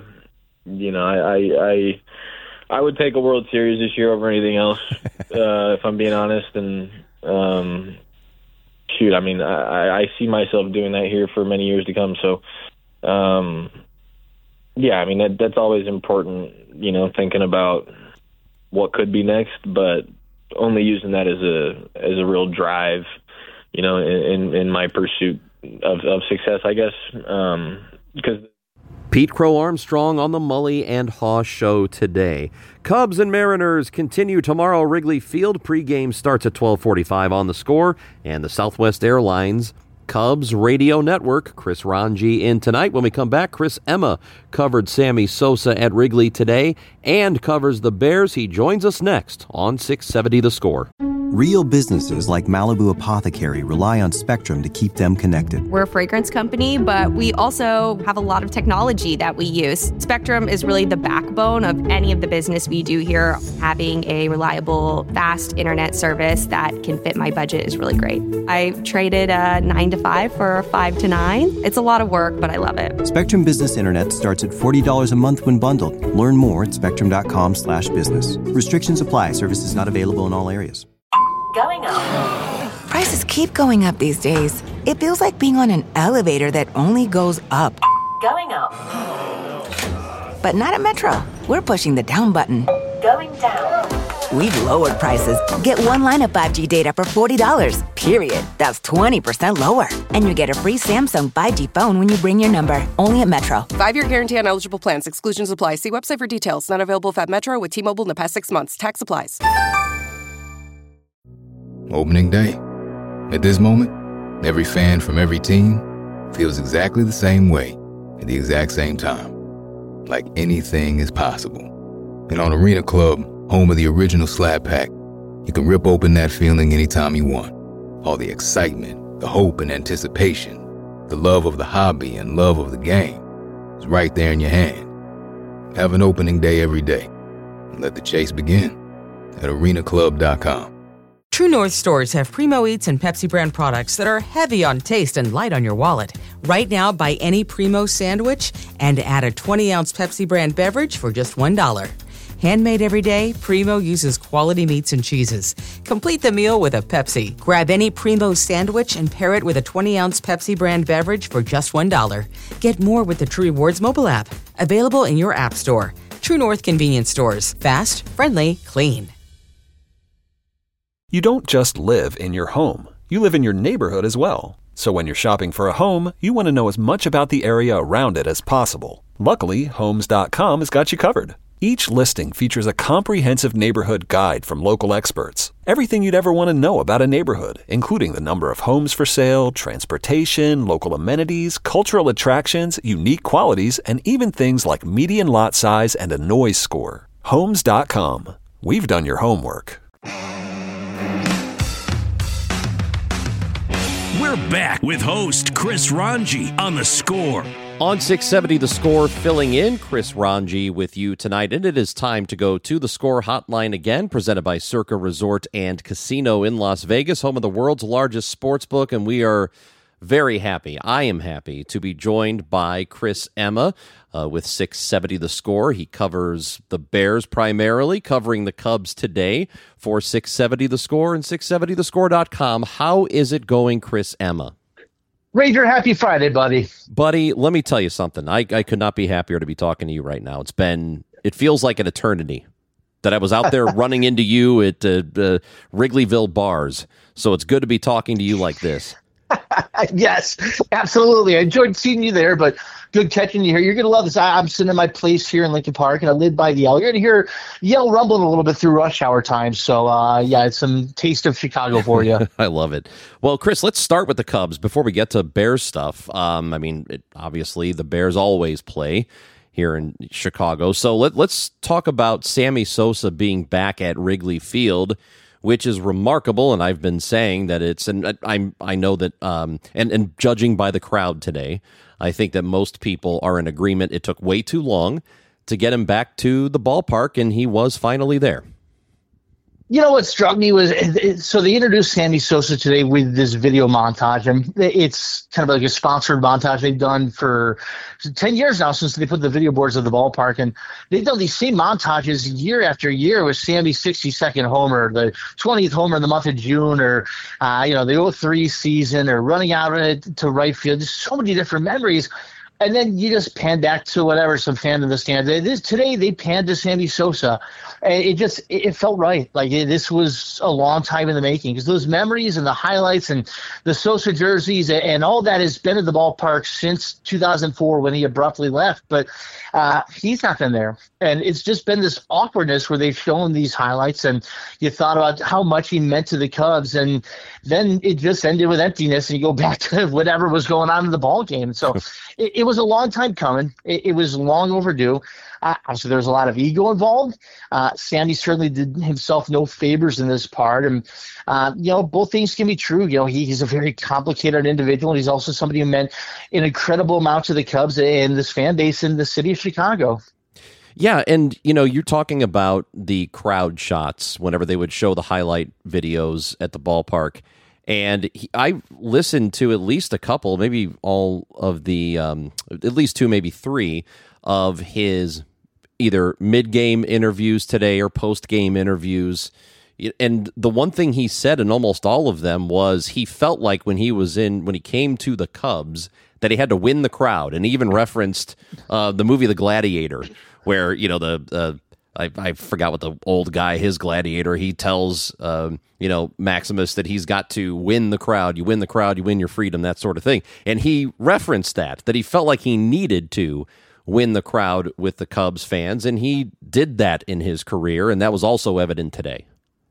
I would take a World Series this year over anything else if I'm being honest. And shoot, I mean I see myself doing that here for many years to come. So yeah, I mean that's always important. Thinking about what could be next, but only using that as a real drive. In my pursuit of success, I guess, because Pete Crow Armstrong on the Mully and Haw Show today. Cubs and Mariners continue tomorrow. Wrigley Field pregame starts at 12:45 on The Score, and the Southwest Airlines Cubs Radio Network. Chris Ranji in tonight. When we come back, Chris Emma covered Sammy Sosa at Wrigley today and covers the Bears. He joins us next on 670 The Score. Real businesses like Malibu Apothecary rely on Spectrum to keep them connected. We're a fragrance company, but we also have a lot of technology that we use. Spectrum is really the backbone of any of the business we do here. Having a reliable, fast internet service that can fit my budget is really great. I traded a 9 to 5 for a 5 to 9. It's a lot of work, but I love it. Spectrum Business Internet starts at $40 a month when bundled. Learn more at spectrum.com/business. Restrictions apply. Services not available in all areas. Going up. Prices keep going up these days. It feels like being on an elevator that only goes up. Going up. But not at Metro. We're pushing the down button. Going down. We've lowered prices. Get one line of 5G data for $40, period. That's 20% lower. And you get a free Samsung 5G phone when you bring your number. Only at Metro. 5-year guarantee on eligible plans. Exclusions apply. See website for details. Not available at Metro with T-Mobile in the past 6 months. Tax applies. Opening day. At this moment, every fan from every team feels exactly the same way at the exact same time. Like anything is possible. And on Arena Club, home of the original Slab Pack, you can rip open that feeling anytime you want. All the excitement, the hope and anticipation, the love of the hobby and love of the game is right there in your hand. Have an opening day every day. And let the chase begin at arenaclub.com. True North stores have Primo Eats and Pepsi brand products that are heavy on taste and light on your wallet. Right now, buy any Primo sandwich and add a 20-ounce Pepsi brand beverage for just $1. Handmade every day, Primo uses quality meats and cheeses. Complete the meal with a Pepsi. Grab any Primo sandwich and pair it with a 20-ounce Pepsi brand beverage for just $1. Get more with the True Rewards mobile app. Available in your app store. True North convenience stores. Fast, friendly, clean. You don't just live in your home. You live in your neighborhood as well. So when you're shopping for a home, you want to know as much about the area around it as possible. Luckily, Homes.com has got you covered. Each listing features a comprehensive neighborhood guide from local experts. Everything you'd ever want to know about a neighborhood, including the number of homes for sale, transportation, local amenities, cultural attractions, unique qualities, and even things like median lot size and a noise score. Homes.com. We've done your homework. We're back with host Chris Ranji on The Score. On 670 The Score, filling in Chris Ranji with you tonight, and it is time to go to the Score Hotline again, presented by Circa Resort and Casino in Las Vegas, home of the world's largest sports book, and we are very happy. I am happy to be joined by Chris Emma with 670 The Score. He covers the Bears primarily, covering the Cubs today for 670 The Score and 670thescore.com. How is it going, Chris Emma? Ranger, happy Friday, buddy. Buddy, let me tell you something. I could not be happier to be talking to you right now. It feels like an eternity that I was out there running into you at Wrigleyville bars. So it's good to be talking to you like this. Yes, absolutely. I enjoyed seeing you there, but good catching you here. You're going to love this. I'm sitting in my place here in Lincoln Park, and I live by Yale. You're going to hear Yale rumbling a little bit through rush hour time. So, yeah, it's some taste of Chicago for you. I love it. Well, Chris, let's start with the Cubs before we get to Bears stuff. Obviously, the Bears always play here in Chicago. So let's talk about Sammy Sosa being back at Wrigley Field, which is remarkable, and I've been saying that I know that, and judging by the crowd today, I think that most people are in agreement. It took way too long to get him back to the ballpark, and he was finally there. You know what struck me was, so they introduced Sammy Sosa today with this video montage, and it's kind of like a sponsored montage they've done for 10 years now since they put the video boards at the ballpark, and they've done these same montages year after year with Sammy's 62nd homer, the 20th homer in the month of June, or the 03 season, or running out to right field. Just so many different memories. And then you just pan back to whatever, some fan in the stands. Today they panned to Sammy Sosa. And it felt right. Like this was a long time in the making, because those memories and the highlights and the Sosa jerseys and all that has been in the ballpark since 2004 when he abruptly left. But he's not been there. And it's just been this awkwardness where they've shown these highlights and you thought about how much he meant to the Cubs. And then it just ended with emptiness and you go back to whatever was going on in the ball game. So it was a long time coming. It was long overdue. So there's a lot of ego involved. Sandy certainly did himself no favors in this part. And, both things can be true. He's a very complicated individual. And he's also somebody who meant an incredible amount to the Cubs and this fan base in the city of Chicago. Yeah, and, you're talking about the crowd shots whenever they would show the highlight videos at the ballpark. And I listened to at least a couple, maybe all of the, at least two, maybe three, of his either mid-game interviews today or post-game interviews. And the one thing he said in almost all of them was he felt like when he came to the Cubs that he had to win the crowd. And he even referenced the movie The Gladiator, where, I forgot what the old guy, his gladiator, he tells, Maximus that he's got to win the crowd. You win the crowd, you win your freedom, that sort of thing. And he referenced that he felt like he needed to win the crowd with the Cubs fans, and he did that in his career, and that was also evident today.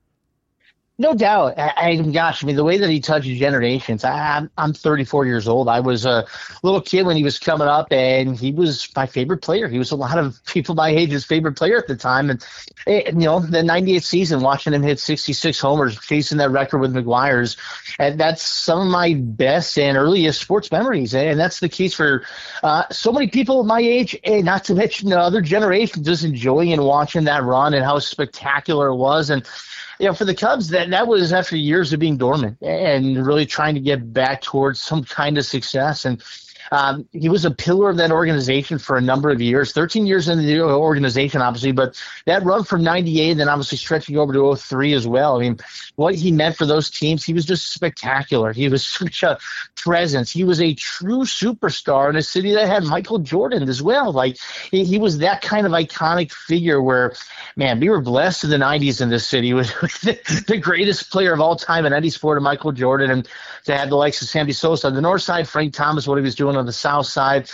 No doubt. The way that he touches generations. I'm 34 years old. I was a little kid when he was coming up, and he was my favorite player. He was a lot of people my age's favorite player at the time. And, the 98 season, watching him hit 66 homers, chasing that record with McGwire's, and that's some of my best and earliest sports memories. And that's the case for so many people my age, and not to mention other generations, just enjoying and watching that run and how spectacular it was. And for the Cubs, that was after years of being dormant and really trying to get back towards some kind of success. And he was a pillar of that organization for a number of years, 13 years in the organization, obviously, but that run from 98 and then obviously stretching over to 03 as well. What he meant for those teams, he was just spectacular. He was such a presence. He was a true superstar in a city that had Michael Jordan as well. Like he was that kind of iconic figure where, man, we were blessed in the 90s in this city with the greatest player of all time in any sport, Michael Jordan, and to have the likes of Sammy Sosa on the north side, Frank Thomas, what he was doing on the south side.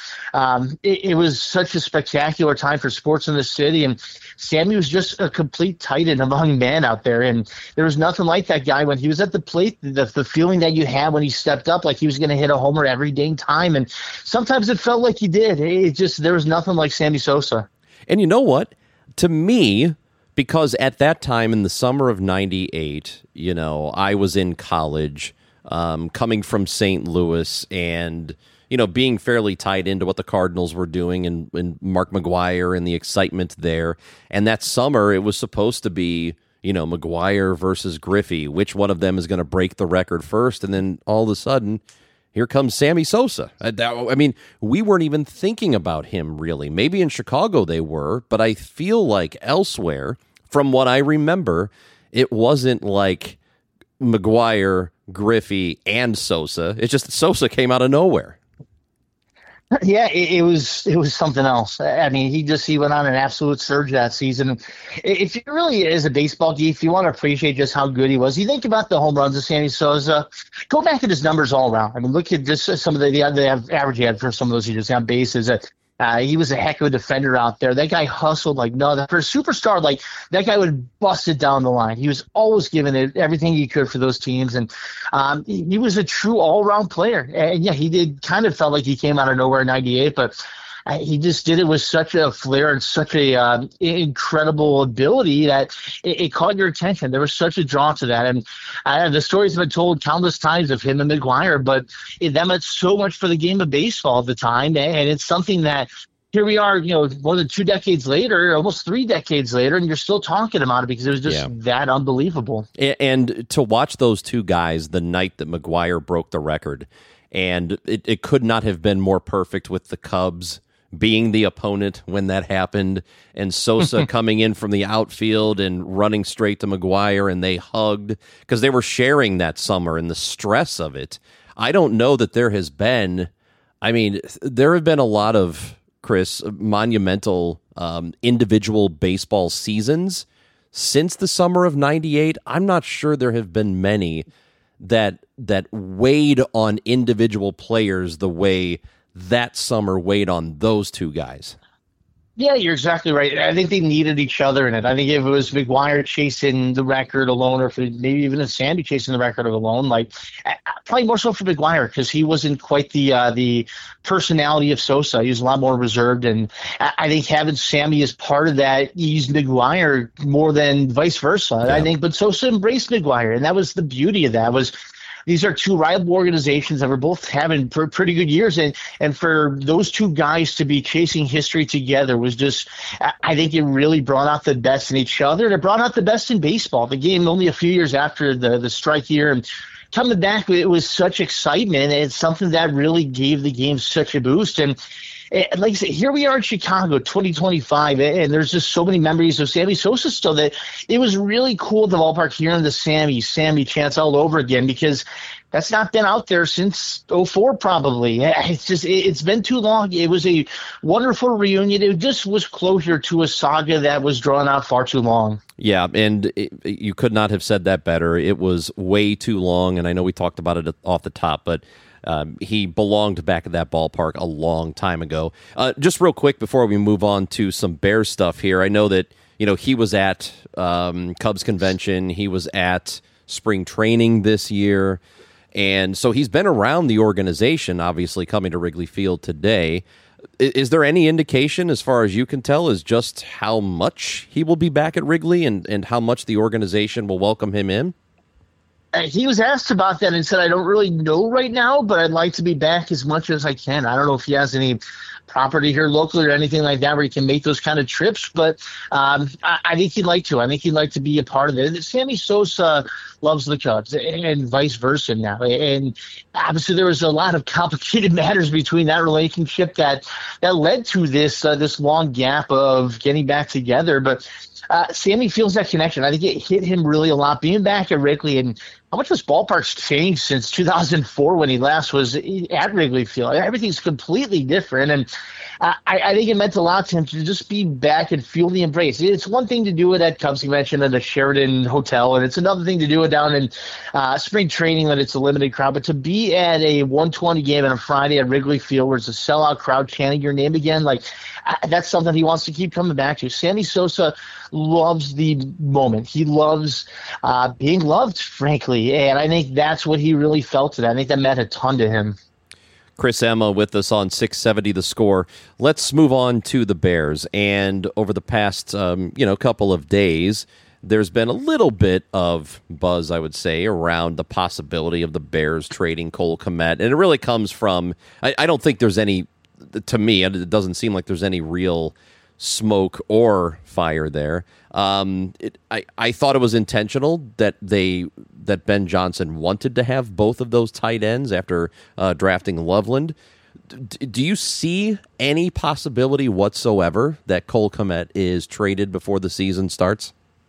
It was such a spectacular time for sports in the city, and Sammy was just a complete titan among men out there, and there was nothing like that guy when he was at the plate. The feeling that you had when he stepped up, like he was going to hit a homer every dang time, and sometimes it felt like he did. There was nothing like Sammy Sosa. And you know what? To me, because at that time in the summer of 98, I was in college, coming from St. Louis, and being fairly tied into what the Cardinals were doing and Mark McGwire and the excitement there. And that summer, it was supposed to be, McGwire versus Griffey. Which one of them is going to break the record first? And then all of a sudden, here comes Sammy Sosa. We weren't even thinking about him, really. Maybe in Chicago they were, but I feel like elsewhere, from what I remember, it wasn't like McGwire, Griffey, and Sosa. It's just Sosa came out of nowhere. Yeah, it was something else. He went on an absolute surge that season. If you really is a baseball geek, you want to appreciate just how good he was. You think about the home runs of Sammy Sosa, go back at his numbers all around. Look at just some of the average he had for some of those he just got bases. He was a heck of a defender out there. That guy hustled like no. For a superstar, like that guy would bust it down the line. He was always giving it everything he could for those teams, and he was a true all-around player. And yeah, he did kind of felt like he came out of nowhere in '98, but he just did it with such a flair and such a incredible ability that it caught your attention. There was such a draw to that. And the stories have been told countless times of him and McGwire, but that meant so much for the game of baseball at the time. And it's something that here we are, more than 2 decades later, almost 3 decades later, and you're still talking about it because it was just that unbelievable. And to watch those two guys the night that McGwire broke the record, and it could not have been more perfect with the Cubs being the opponent when that happened, and Sosa coming in from the outfield and running straight to McGwire, and they hugged because they were sharing that summer and the stress of it. I don't know that there has been I mean, there have been a lot of, Chris, monumental individual baseball seasons since the summer of '98. I'm not sure there have been many that weighed on individual players the way that summer weighed on those two guys. Yeah, you're exactly right. I think they needed each other in it. I think if it was McGwire chasing the record alone, or if maybe even Sandy chasing the record alone, like probably more so for McGwire, because he wasn't quite the personality of Sosa. He was a lot more reserved, and I think having Sammy as part of that eased McGwire more than vice versa. Yeah. I think, but Sosa embraced McGwire, and that was the beauty of that. These are two rival organizations that were both having pretty good years, and for those two guys to be chasing history together was just, I think it really brought out the best in each other, and it brought out the best in baseball. The game only a few years after the strike year, and coming back, it was such excitement, and it's something that really gave the game such a boost. And like I said, here we are in Chicago, 2025, and there's just so many memories of Sammy Sosa still that it was really cool at the ballpark hearing the Sammy chants all over again, because that's not been out there since '04 probably. It's been too long. It was a wonderful reunion. It just was closure to a saga that was drawn out far too long. Yeah, and you could not have said that better. It was way too long, and I know we talked about it off the top, but he belonged back at that ballpark a long time ago. Just real quick before we move on to some Bears stuff here, I know that he was at Cubs convention, he was at spring training this year, and so he's been around the organization, obviously coming to Wrigley Field today. Is there any indication, as far as you can tell, as just how much he will be back at Wrigley and how much the organization will welcome him in? He was asked about that and said, I don't really know right now, but I'd like to be back as much as I can. I don't know if he has any property here locally or anything like that where he can make those kind of trips, but I think he'd like to. I think he'd like to be a part of it. Sammy Sosa loves the Cubs and vice versa now. And obviously there was a lot of complicated matters between that relationship that led to this long gap of getting back together. But Sammy feels that connection. I think it hit him really a lot being back at Wrigley, and how much this ballpark's changed since 2004 when he last was at Wrigley Field. Everything's completely different, and I think it meant a lot to him to just be back and feel the embrace. It's one thing to do it at Cubs convention at the Sheraton Hotel, and it's another thing to do it down in spring training when it's a limited crowd, but to be at a 120 game on a Friday at Wrigley Field where it's a sellout crowd chanting your name again, that's something he wants to keep coming back to. Sammy Sosa loves the moment. He loves being loved, frankly, and I think that's what he really felt today. I think that meant a ton to him. Chris Emma with us on 670 The Score. Let's move on to the Bears. And over the past couple of days, there's been a little bit of buzz, I would say, around the possibility of the Bears trading Cole Kmet. And it really comes from, I don't think there's any, to me, it doesn't seem like there's any real smoke or fire there. I thought it was intentional that Ben Johnson wanted to have both of those tight ends after drafting Loveland. Do you see any possibility whatsoever that Cole Kmet is traded before the season starts?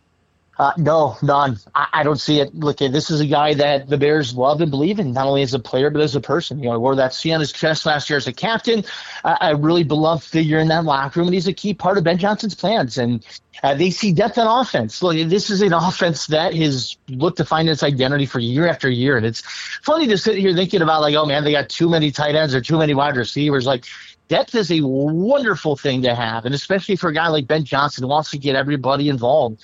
No, none. I don't see it. Look, this is a guy that the Bears love and believe in, not only as a player, but as a person. He wore that C on his chest last year as a captain, a really beloved figure in that locker room, and he's a key part of Ben Johnson's plans. And they see depth on offense. Look, this is an offense that has looked to find its identity for year after year. And it's funny to sit here thinking about, oh, man, they got too many tight ends or too many wide receivers. Depth is a wonderful thing to have, and especially for a guy like Ben Johnson who wants to get everybody involved.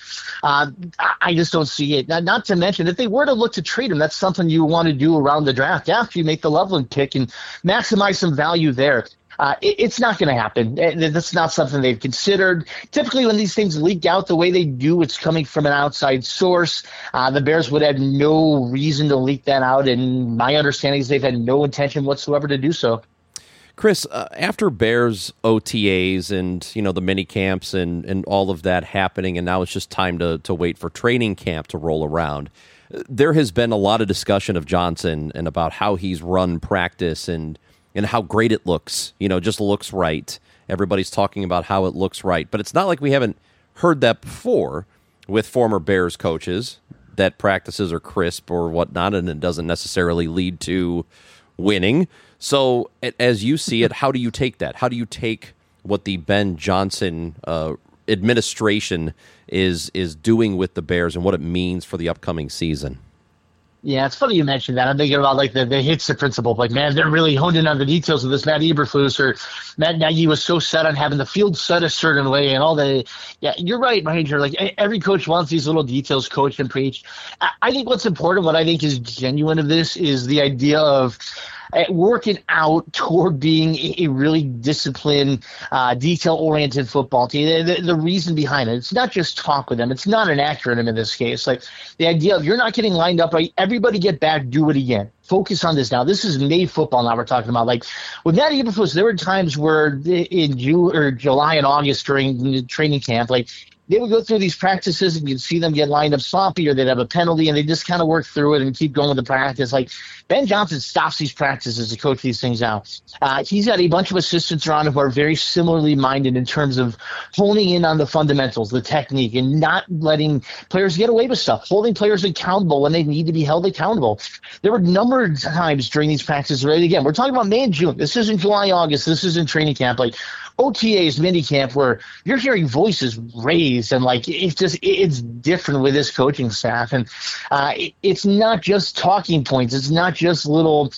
I just don't see it. Not to mention, if they were to look to trade him, that's something you want to do around the draft after you make the Loveland pick and maximize some value there. It's not going to happen. That's not something they've considered. Typically, when these things leak out the way they do, it's coming from an outside source. The Bears would have no reason to leak that out, and my understanding is they've had no intention whatsoever to do so. Chris, after Bears OTAs and the mini camps and all of that happening, and now it's just time to wait for training camp to roll around, there has been a lot of discussion of Johnson and about how he's run practice and how great it looks. Just looks right. Everybody's talking about how it looks right, but it's not like we haven't heard that before with former Bears coaches, that practices are crisp or whatnot, and it doesn't necessarily lead to winning. So as you see it, how do you take that? How do you take what the Ben Johnson administration is doing with the Bears and what it means for the upcoming season? Yeah, it's funny you mentioned that. I'm thinking about like the Hitze principle. Like, man, they're really honed in on the details of this. Matt Eberflus or Matt Nagy was so set on having the field set a certain way and all the. Yeah, you're right, Ranger. Like every coach wants these little details coached and preached. I think what's important, what I think is genuine of this, is the idea of working out toward being a really disciplined, detail-oriented football team. The reason behind it, it's not just talk with them. It's not an acronym in this case. Like the idea of you're not getting lined up right, everybody get back, do it again. Focus on this now. This is May football now we're talking about. Like with Matt Eberflus, there were times where in June or July and August during the training camp, like they would go through these practices and you'd see them get lined up sloppy or they'd have a penalty and they just kind of work through it and keep going with the practice. Like Ben Johnson stops these practices to coach these things out. He's got a bunch of assistants around him who are very similarly minded in terms of honing in on the fundamentals, the technique, and not letting players get away with stuff, holding players accountable when they need to be held accountable. There were a number of times during these practices, right? Again, we're talking about May and June. This isn't July, August. This isn't training camp. Like OTA's minicamp where you're hearing voices raised and like it's different with this coaching staff. And it's not just talking points. It's not just little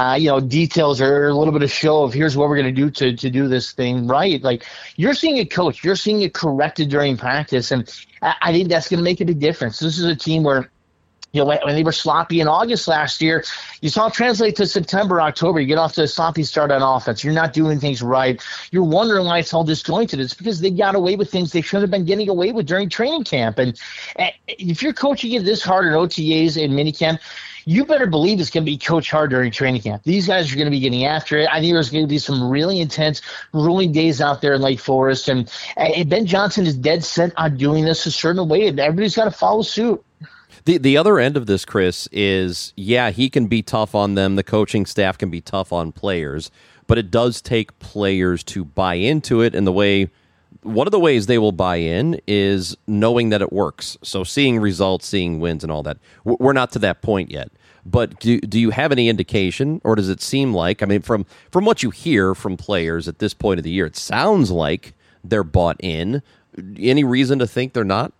details or a little bit of show of here's what we're going to do to do this thing right. Like you're seeing it coached, you're seeing it corrected during practice, and I think that's going to make a big difference. This is a team where when they were sloppy in August last year, you saw it translate to September, October. You get off to a sloppy start on offense. You're not doing things right. You're wondering why it's all disjointed. It's because they got away with things they should have been getting away with during training camp. And if you're coaching it this hard in OTAs and minicamp, you better believe it's going to be coached hard during training camp. These guys are going to be getting after it. I think there's going to be some really intense, grueling days out there in Lake Forest. And Ben Johnson is dead set on doing this a certain way, and everybody's got to follow suit. The other end of this, Chris, is, he can be tough on them. The coaching staff can be tough on players, but it does take players to buy into it. And one of the ways they will buy in is knowing that it works. So seeing results, seeing wins and all that. We're not to that point yet. But do you have any indication, or does it seem like, I mean, from what you hear from players at this point of the year, it sounds like they're bought in. Any reason to think they're not?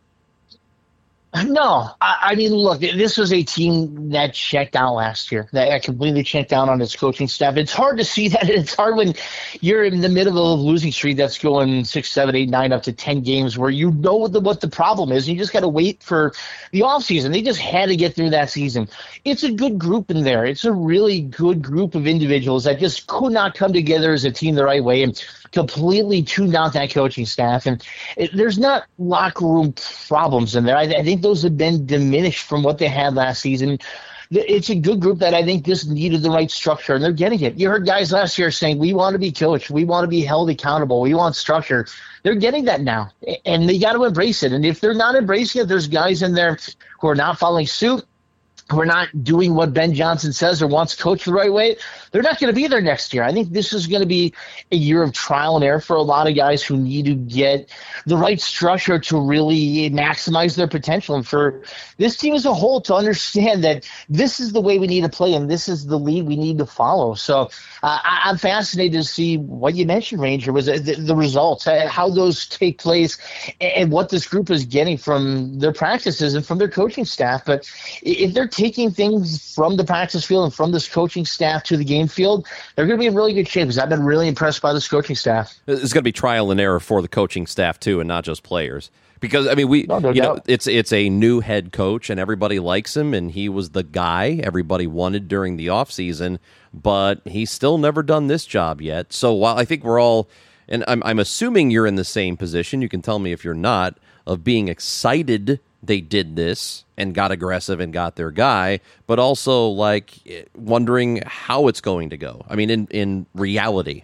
No, I mean, look, this was a team that checked out last year, that completely checked out on its coaching staff. It's hard to see that. It's hard when you're in the middle of a losing streak that's going 6, 7, 8, 9, up to 10 games where you know what the problem is. And you just got to wait for the offseason. They just had to get through that season. It's a good group in there. It's a really good group of individuals that just could not come together as a team the right way and completely tuned out that coaching staff. And there's not locker room problems in there. I think those have been diminished from what they had last season. It's a good group that I think just needed the right structure, and they're getting it. You heard guys last year saying, we want to be coached, we want to be held accountable, we want structure. They're getting that now, and they got to embrace it. And if they're not embracing it, there's guys in there who are not following suit, who are not doing what Ben Johnson says or wants coached the right way. They're not going to be there next year. I think this is going to be a year of trial and error for a lot of guys who need to get the right structure to really maximize their potential, and for this team as a whole to understand that this is the way we need to play and this is the lead we need to follow. So I'm fascinated to see what you mentioned, Ranger, was the results, how those take place, and what this group is getting from their practices and from their coaching staff. But if they're taking things from the practice field and from this coaching staff to the game field, they're going to be in really good shape, because I've been really impressed by this coaching staff. It's going to be trial and error for the coaching staff too, and not just players. Because I mean, it's a new head coach, and everybody likes him, and he was the guy everybody wanted during the offseason, but he's still never done this job yet. So while I think we're all, and I'm assuming you're in the same position, you can tell me if you're not, of being excited they did this and got aggressive and got their guy, but also like wondering how it's going to go. I mean, in reality.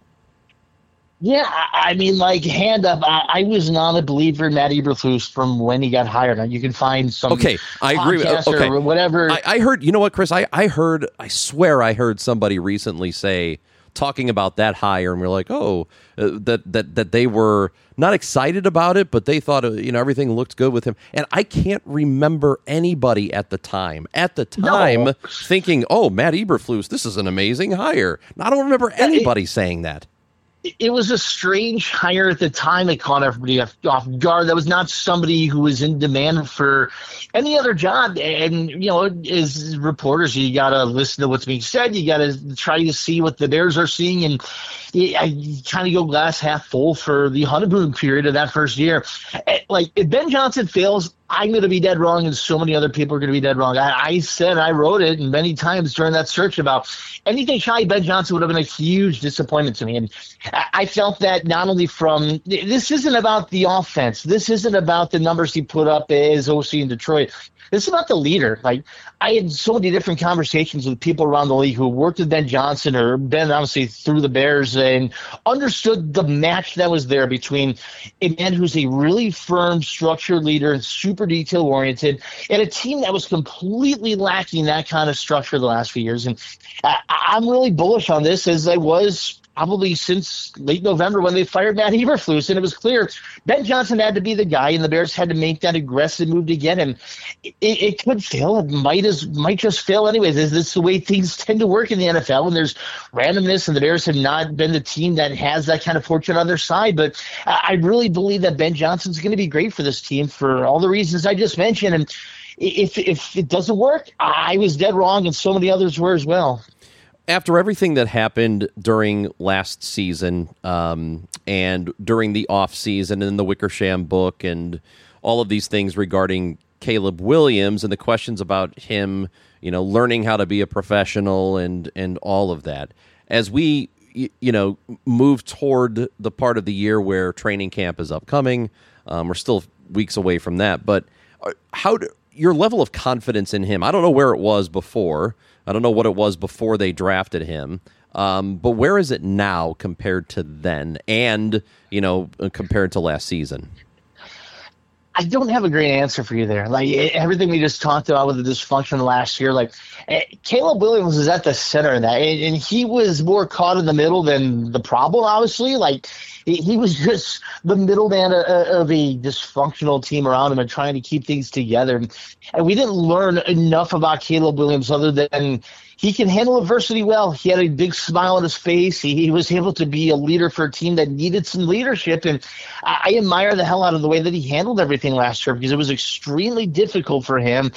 Yeah, I mean, like, hand up, I was not a believer in Matt Eberflus from when he got hired. Now, you can find some I agree. Okay. Or whatever. I heard, you know what, Chris? I swear I heard somebody recently say talking about that hire, and we're like, that they were not excited about it, but they thought everything looked good with him. And I can't remember anybody at the time thinking, "Oh, Matt Eberflus, this is an amazing hire." I don't remember anybody saying that. It was a strange hire at the time. It caught everybody off guard. That was not somebody who was in demand for any other job. And, as reporters, you got to listen to what's being said. You got to try to see what the Bears are seeing. And you kind of go glass half full for the honeymoon period of that first year. Like, if Ben Johnson fails, I'm going to be dead wrong, and so many other people are going to be dead wrong. I wrote it many times during that search about anything shy of Ben Johnson would have been a huge disappointment to me. And I felt that not only from – this isn't about the offense. This isn't about the numbers he put up as OC in Detroit. It's about the leader. Like, I had so many different conversations with people around the league who worked with Ben Johnson or Ben, obviously, through the Bears and understood the match that was there between a man who's a really firm, structured leader and super detail-oriented and a team that was completely lacking that kind of structure the last few years. And I'm really bullish on this, as I was probably since late November when they fired Matt Eberflus, and it was clear Ben Johnson had to be the guy, and the Bears had to make that aggressive move to get him. It could fail. It might just fail anyways. This is the way things tend to work in the NFL when there's randomness, and the Bears have not been the team that has that kind of fortune on their side. But I really believe that Ben Johnson's going to be great for this team for all the reasons I just mentioned. And if it doesn't work, I was dead wrong, and so many others were as well. After everything that happened during last season and during the offseason and in the Wickersham book and all of these things regarding Caleb Williams and the questions about him, learning how to be a professional and all of that, as we, move toward the part of the year where training camp is upcoming, we're still weeks away from that, but your level of confidence in him, I don't know where it was before. I don't know what it was before they drafted him, but where is it now compared to then and, compared to last season? I don't have a great answer for you there. Like, everything we just talked about with the dysfunction last year, like, Caleb Williams is at the center of that, and he was more caught in the middle than the problem, obviously. Like, he was just the middleman of a dysfunctional team around him and trying to keep things together. And we didn't learn enough about Caleb Williams other than he can handle adversity well. He had a big smile on his face. He was able to be a leader for a team that needed some leadership. And I admire the hell out of the way that he handled everything last year, because it was extremely difficult for him.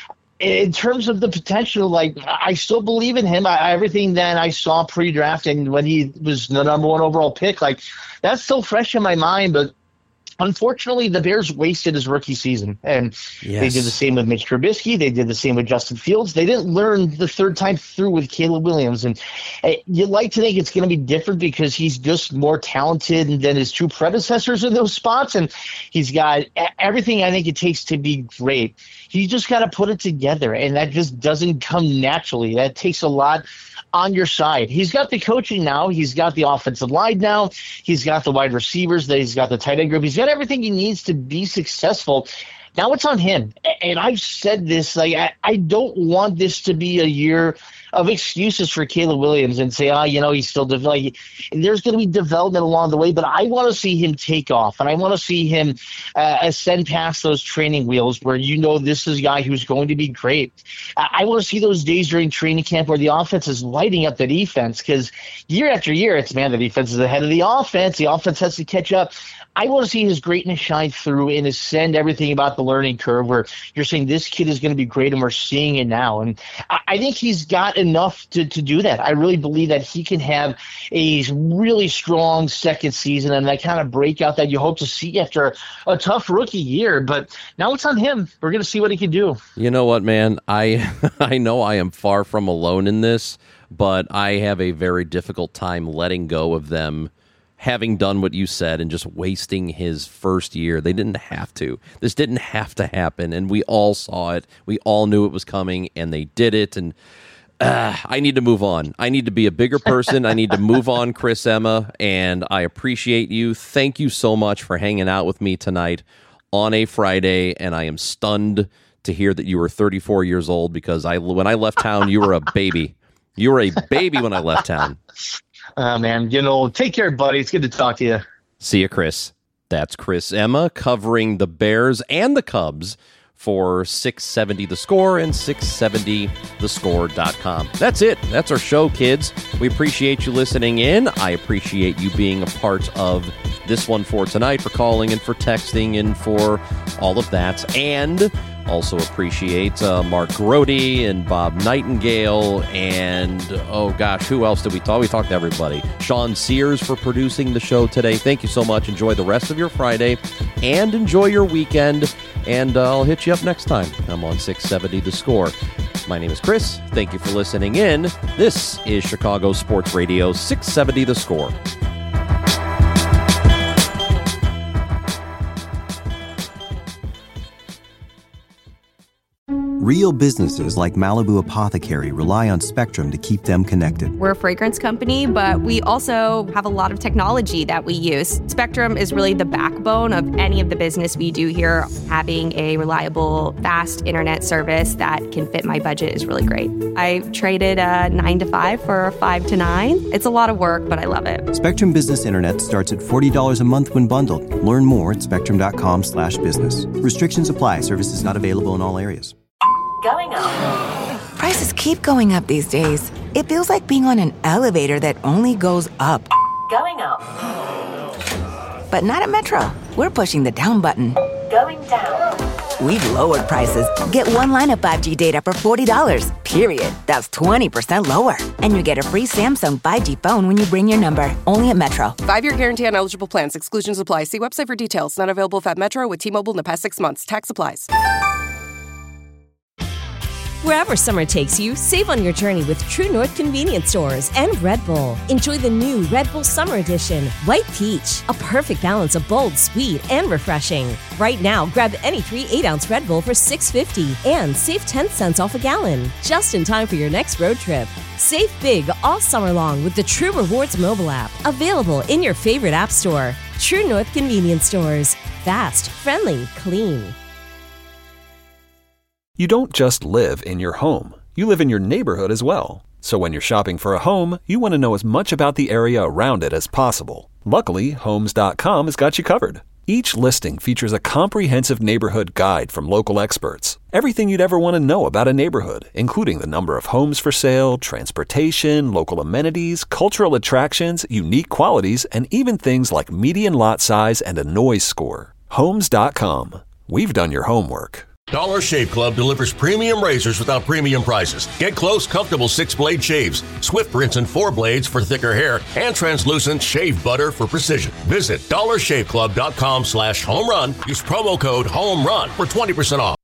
In terms of the potential, like, I still believe in him. Everything that I saw pre-draft and when he was the number one overall pick, like, that's still fresh in my mind. But unfortunately, the Bears wasted his rookie season, and They did the same with Mitch Trubisky. They did the same with Justin Fields. They didn't learn the third time through with Caleb Williams, and you'd like to think it's going to be different because he's just more talented than his two predecessors in those spots, and he's got everything I think it takes to be great. He just got to put it together, and that just doesn't come naturally. That takes a lot on your side. He's got the coaching now. He's got the offensive line now. He's got the wide receivers. He's got the tight end group. He's got everything he needs to be successful. Now it's on him. And I've said this, like, I don't want this to be a year of excuses for Caleb Williams and say, he's still developing. There's going to be development along the way, but I want to see him take off, and I want to see him ascend past those training wheels where this is a guy who's going to be great. I want to see those days during training camp where the offense is lighting up the defense, because year after year, it's, the defense is ahead of the offense. The offense has to catch up. I want to see his greatness shine through and ascend everything about the learning curve where you're saying this kid is going to be great, and we're seeing it now. And I think he's got enough to do that. I really believe that he can have a really strong second season and that kind of breakout that you hope to see after a tough rookie year. But now it's on him. We're going to see what he can do. You know what, man? I know I am far from alone in this, but I have a very difficult time letting go of them having done what you said and just wasting his first year. They didn't have to. This didn't have to happen, and we all saw it. We all knew it was coming, and they did it, and I need to move on. I need to be a bigger person. I need to move on, Chris Emma, and I appreciate you. Thank you so much for hanging out with me tonight on a Friday, and I am stunned to hear that you were 34 years old, because when I left town, you were a baby. You were a baby when I left town. Man, take care, buddy. It's good to talk to you. See you, Chris. That's Chris Emma covering the Bears and the Cubs for 670 The Score and 670thescore.com. That's it. That's our show, kids. We appreciate you listening in. I appreciate you being a part of this one for tonight, for calling and for texting and for all of that. And also appreciate Mark Grody and Bob Nightingale and, who else did we talk? We talked to everybody. Sean Sears for producing the show today. Thank you so much. Enjoy the rest of your Friday and enjoy your weekend. And I'll hit you up next time. I'm on 670 The Score. My name is Chris. Thank you for listening in. This is Chicago Sports Radio 670 The Score. Real businesses like Malibu Apothecary rely on Spectrum to keep them connected. We're a fragrance company, but we also have a lot of technology that we use. Spectrum is really the backbone of any of the business we do here. Having a reliable, fast internet service that can fit my budget is really great. I traded a 9 to 5 for a 5 to 9. It's a lot of work, but I love it. Spectrum Business Internet starts at $40 a month when bundled. Learn more at spectrum.com/business. Restrictions apply. Services not available in all areas. Going up. Prices keep going up these days. It feels like being on an elevator that only goes up. Going up. But not at Metro. We're pushing the down button. Going down. We've lowered prices. Get one line of 5G data for $40, period. That's 20% lower. And you get a free Samsung 5G phone when you bring your number. Only at Metro. 5-year guarantee on eligible plans. Exclusions apply. See website for details. Not available at Metro with T-Mobile in the past 6 months. Tax applies. Wherever summer takes you, save on your journey with True North Convenience Stores and Red Bull. Enjoy the new Red Bull Summer Edition, White Peach, a perfect balance of bold, sweet, and refreshing. Right now, grab any 3 8-ounce Red Bull for $6.50 and save 10 cents off a gallon, just in time for your next road trip. Save big all summer long with the True Rewards mobile app, available in your favorite app store. True North Convenience Stores. Fast, friendly, clean. You don't just live in your home. You live in your neighborhood as well. So when you're shopping for a home, you want to know as much about the area around it as possible. Luckily, Homes.com has got you covered. Each listing features a comprehensive neighborhood guide from local experts. Everything you'd ever want to know about a neighborhood, including the number of homes for sale, transportation, local amenities, cultural attractions, unique qualities, and even things like median lot size and a noise score. Homes.com. We've done your homework. Dollar Shave Club delivers premium razors without premium prices. Get close, comfortable 6-blade shaves, swift rinse and 4 blades for thicker hair, and translucent shave butter for precision. Visit dollarshaveclub.com/homerun. Use promo code HOMERUN for 20% off.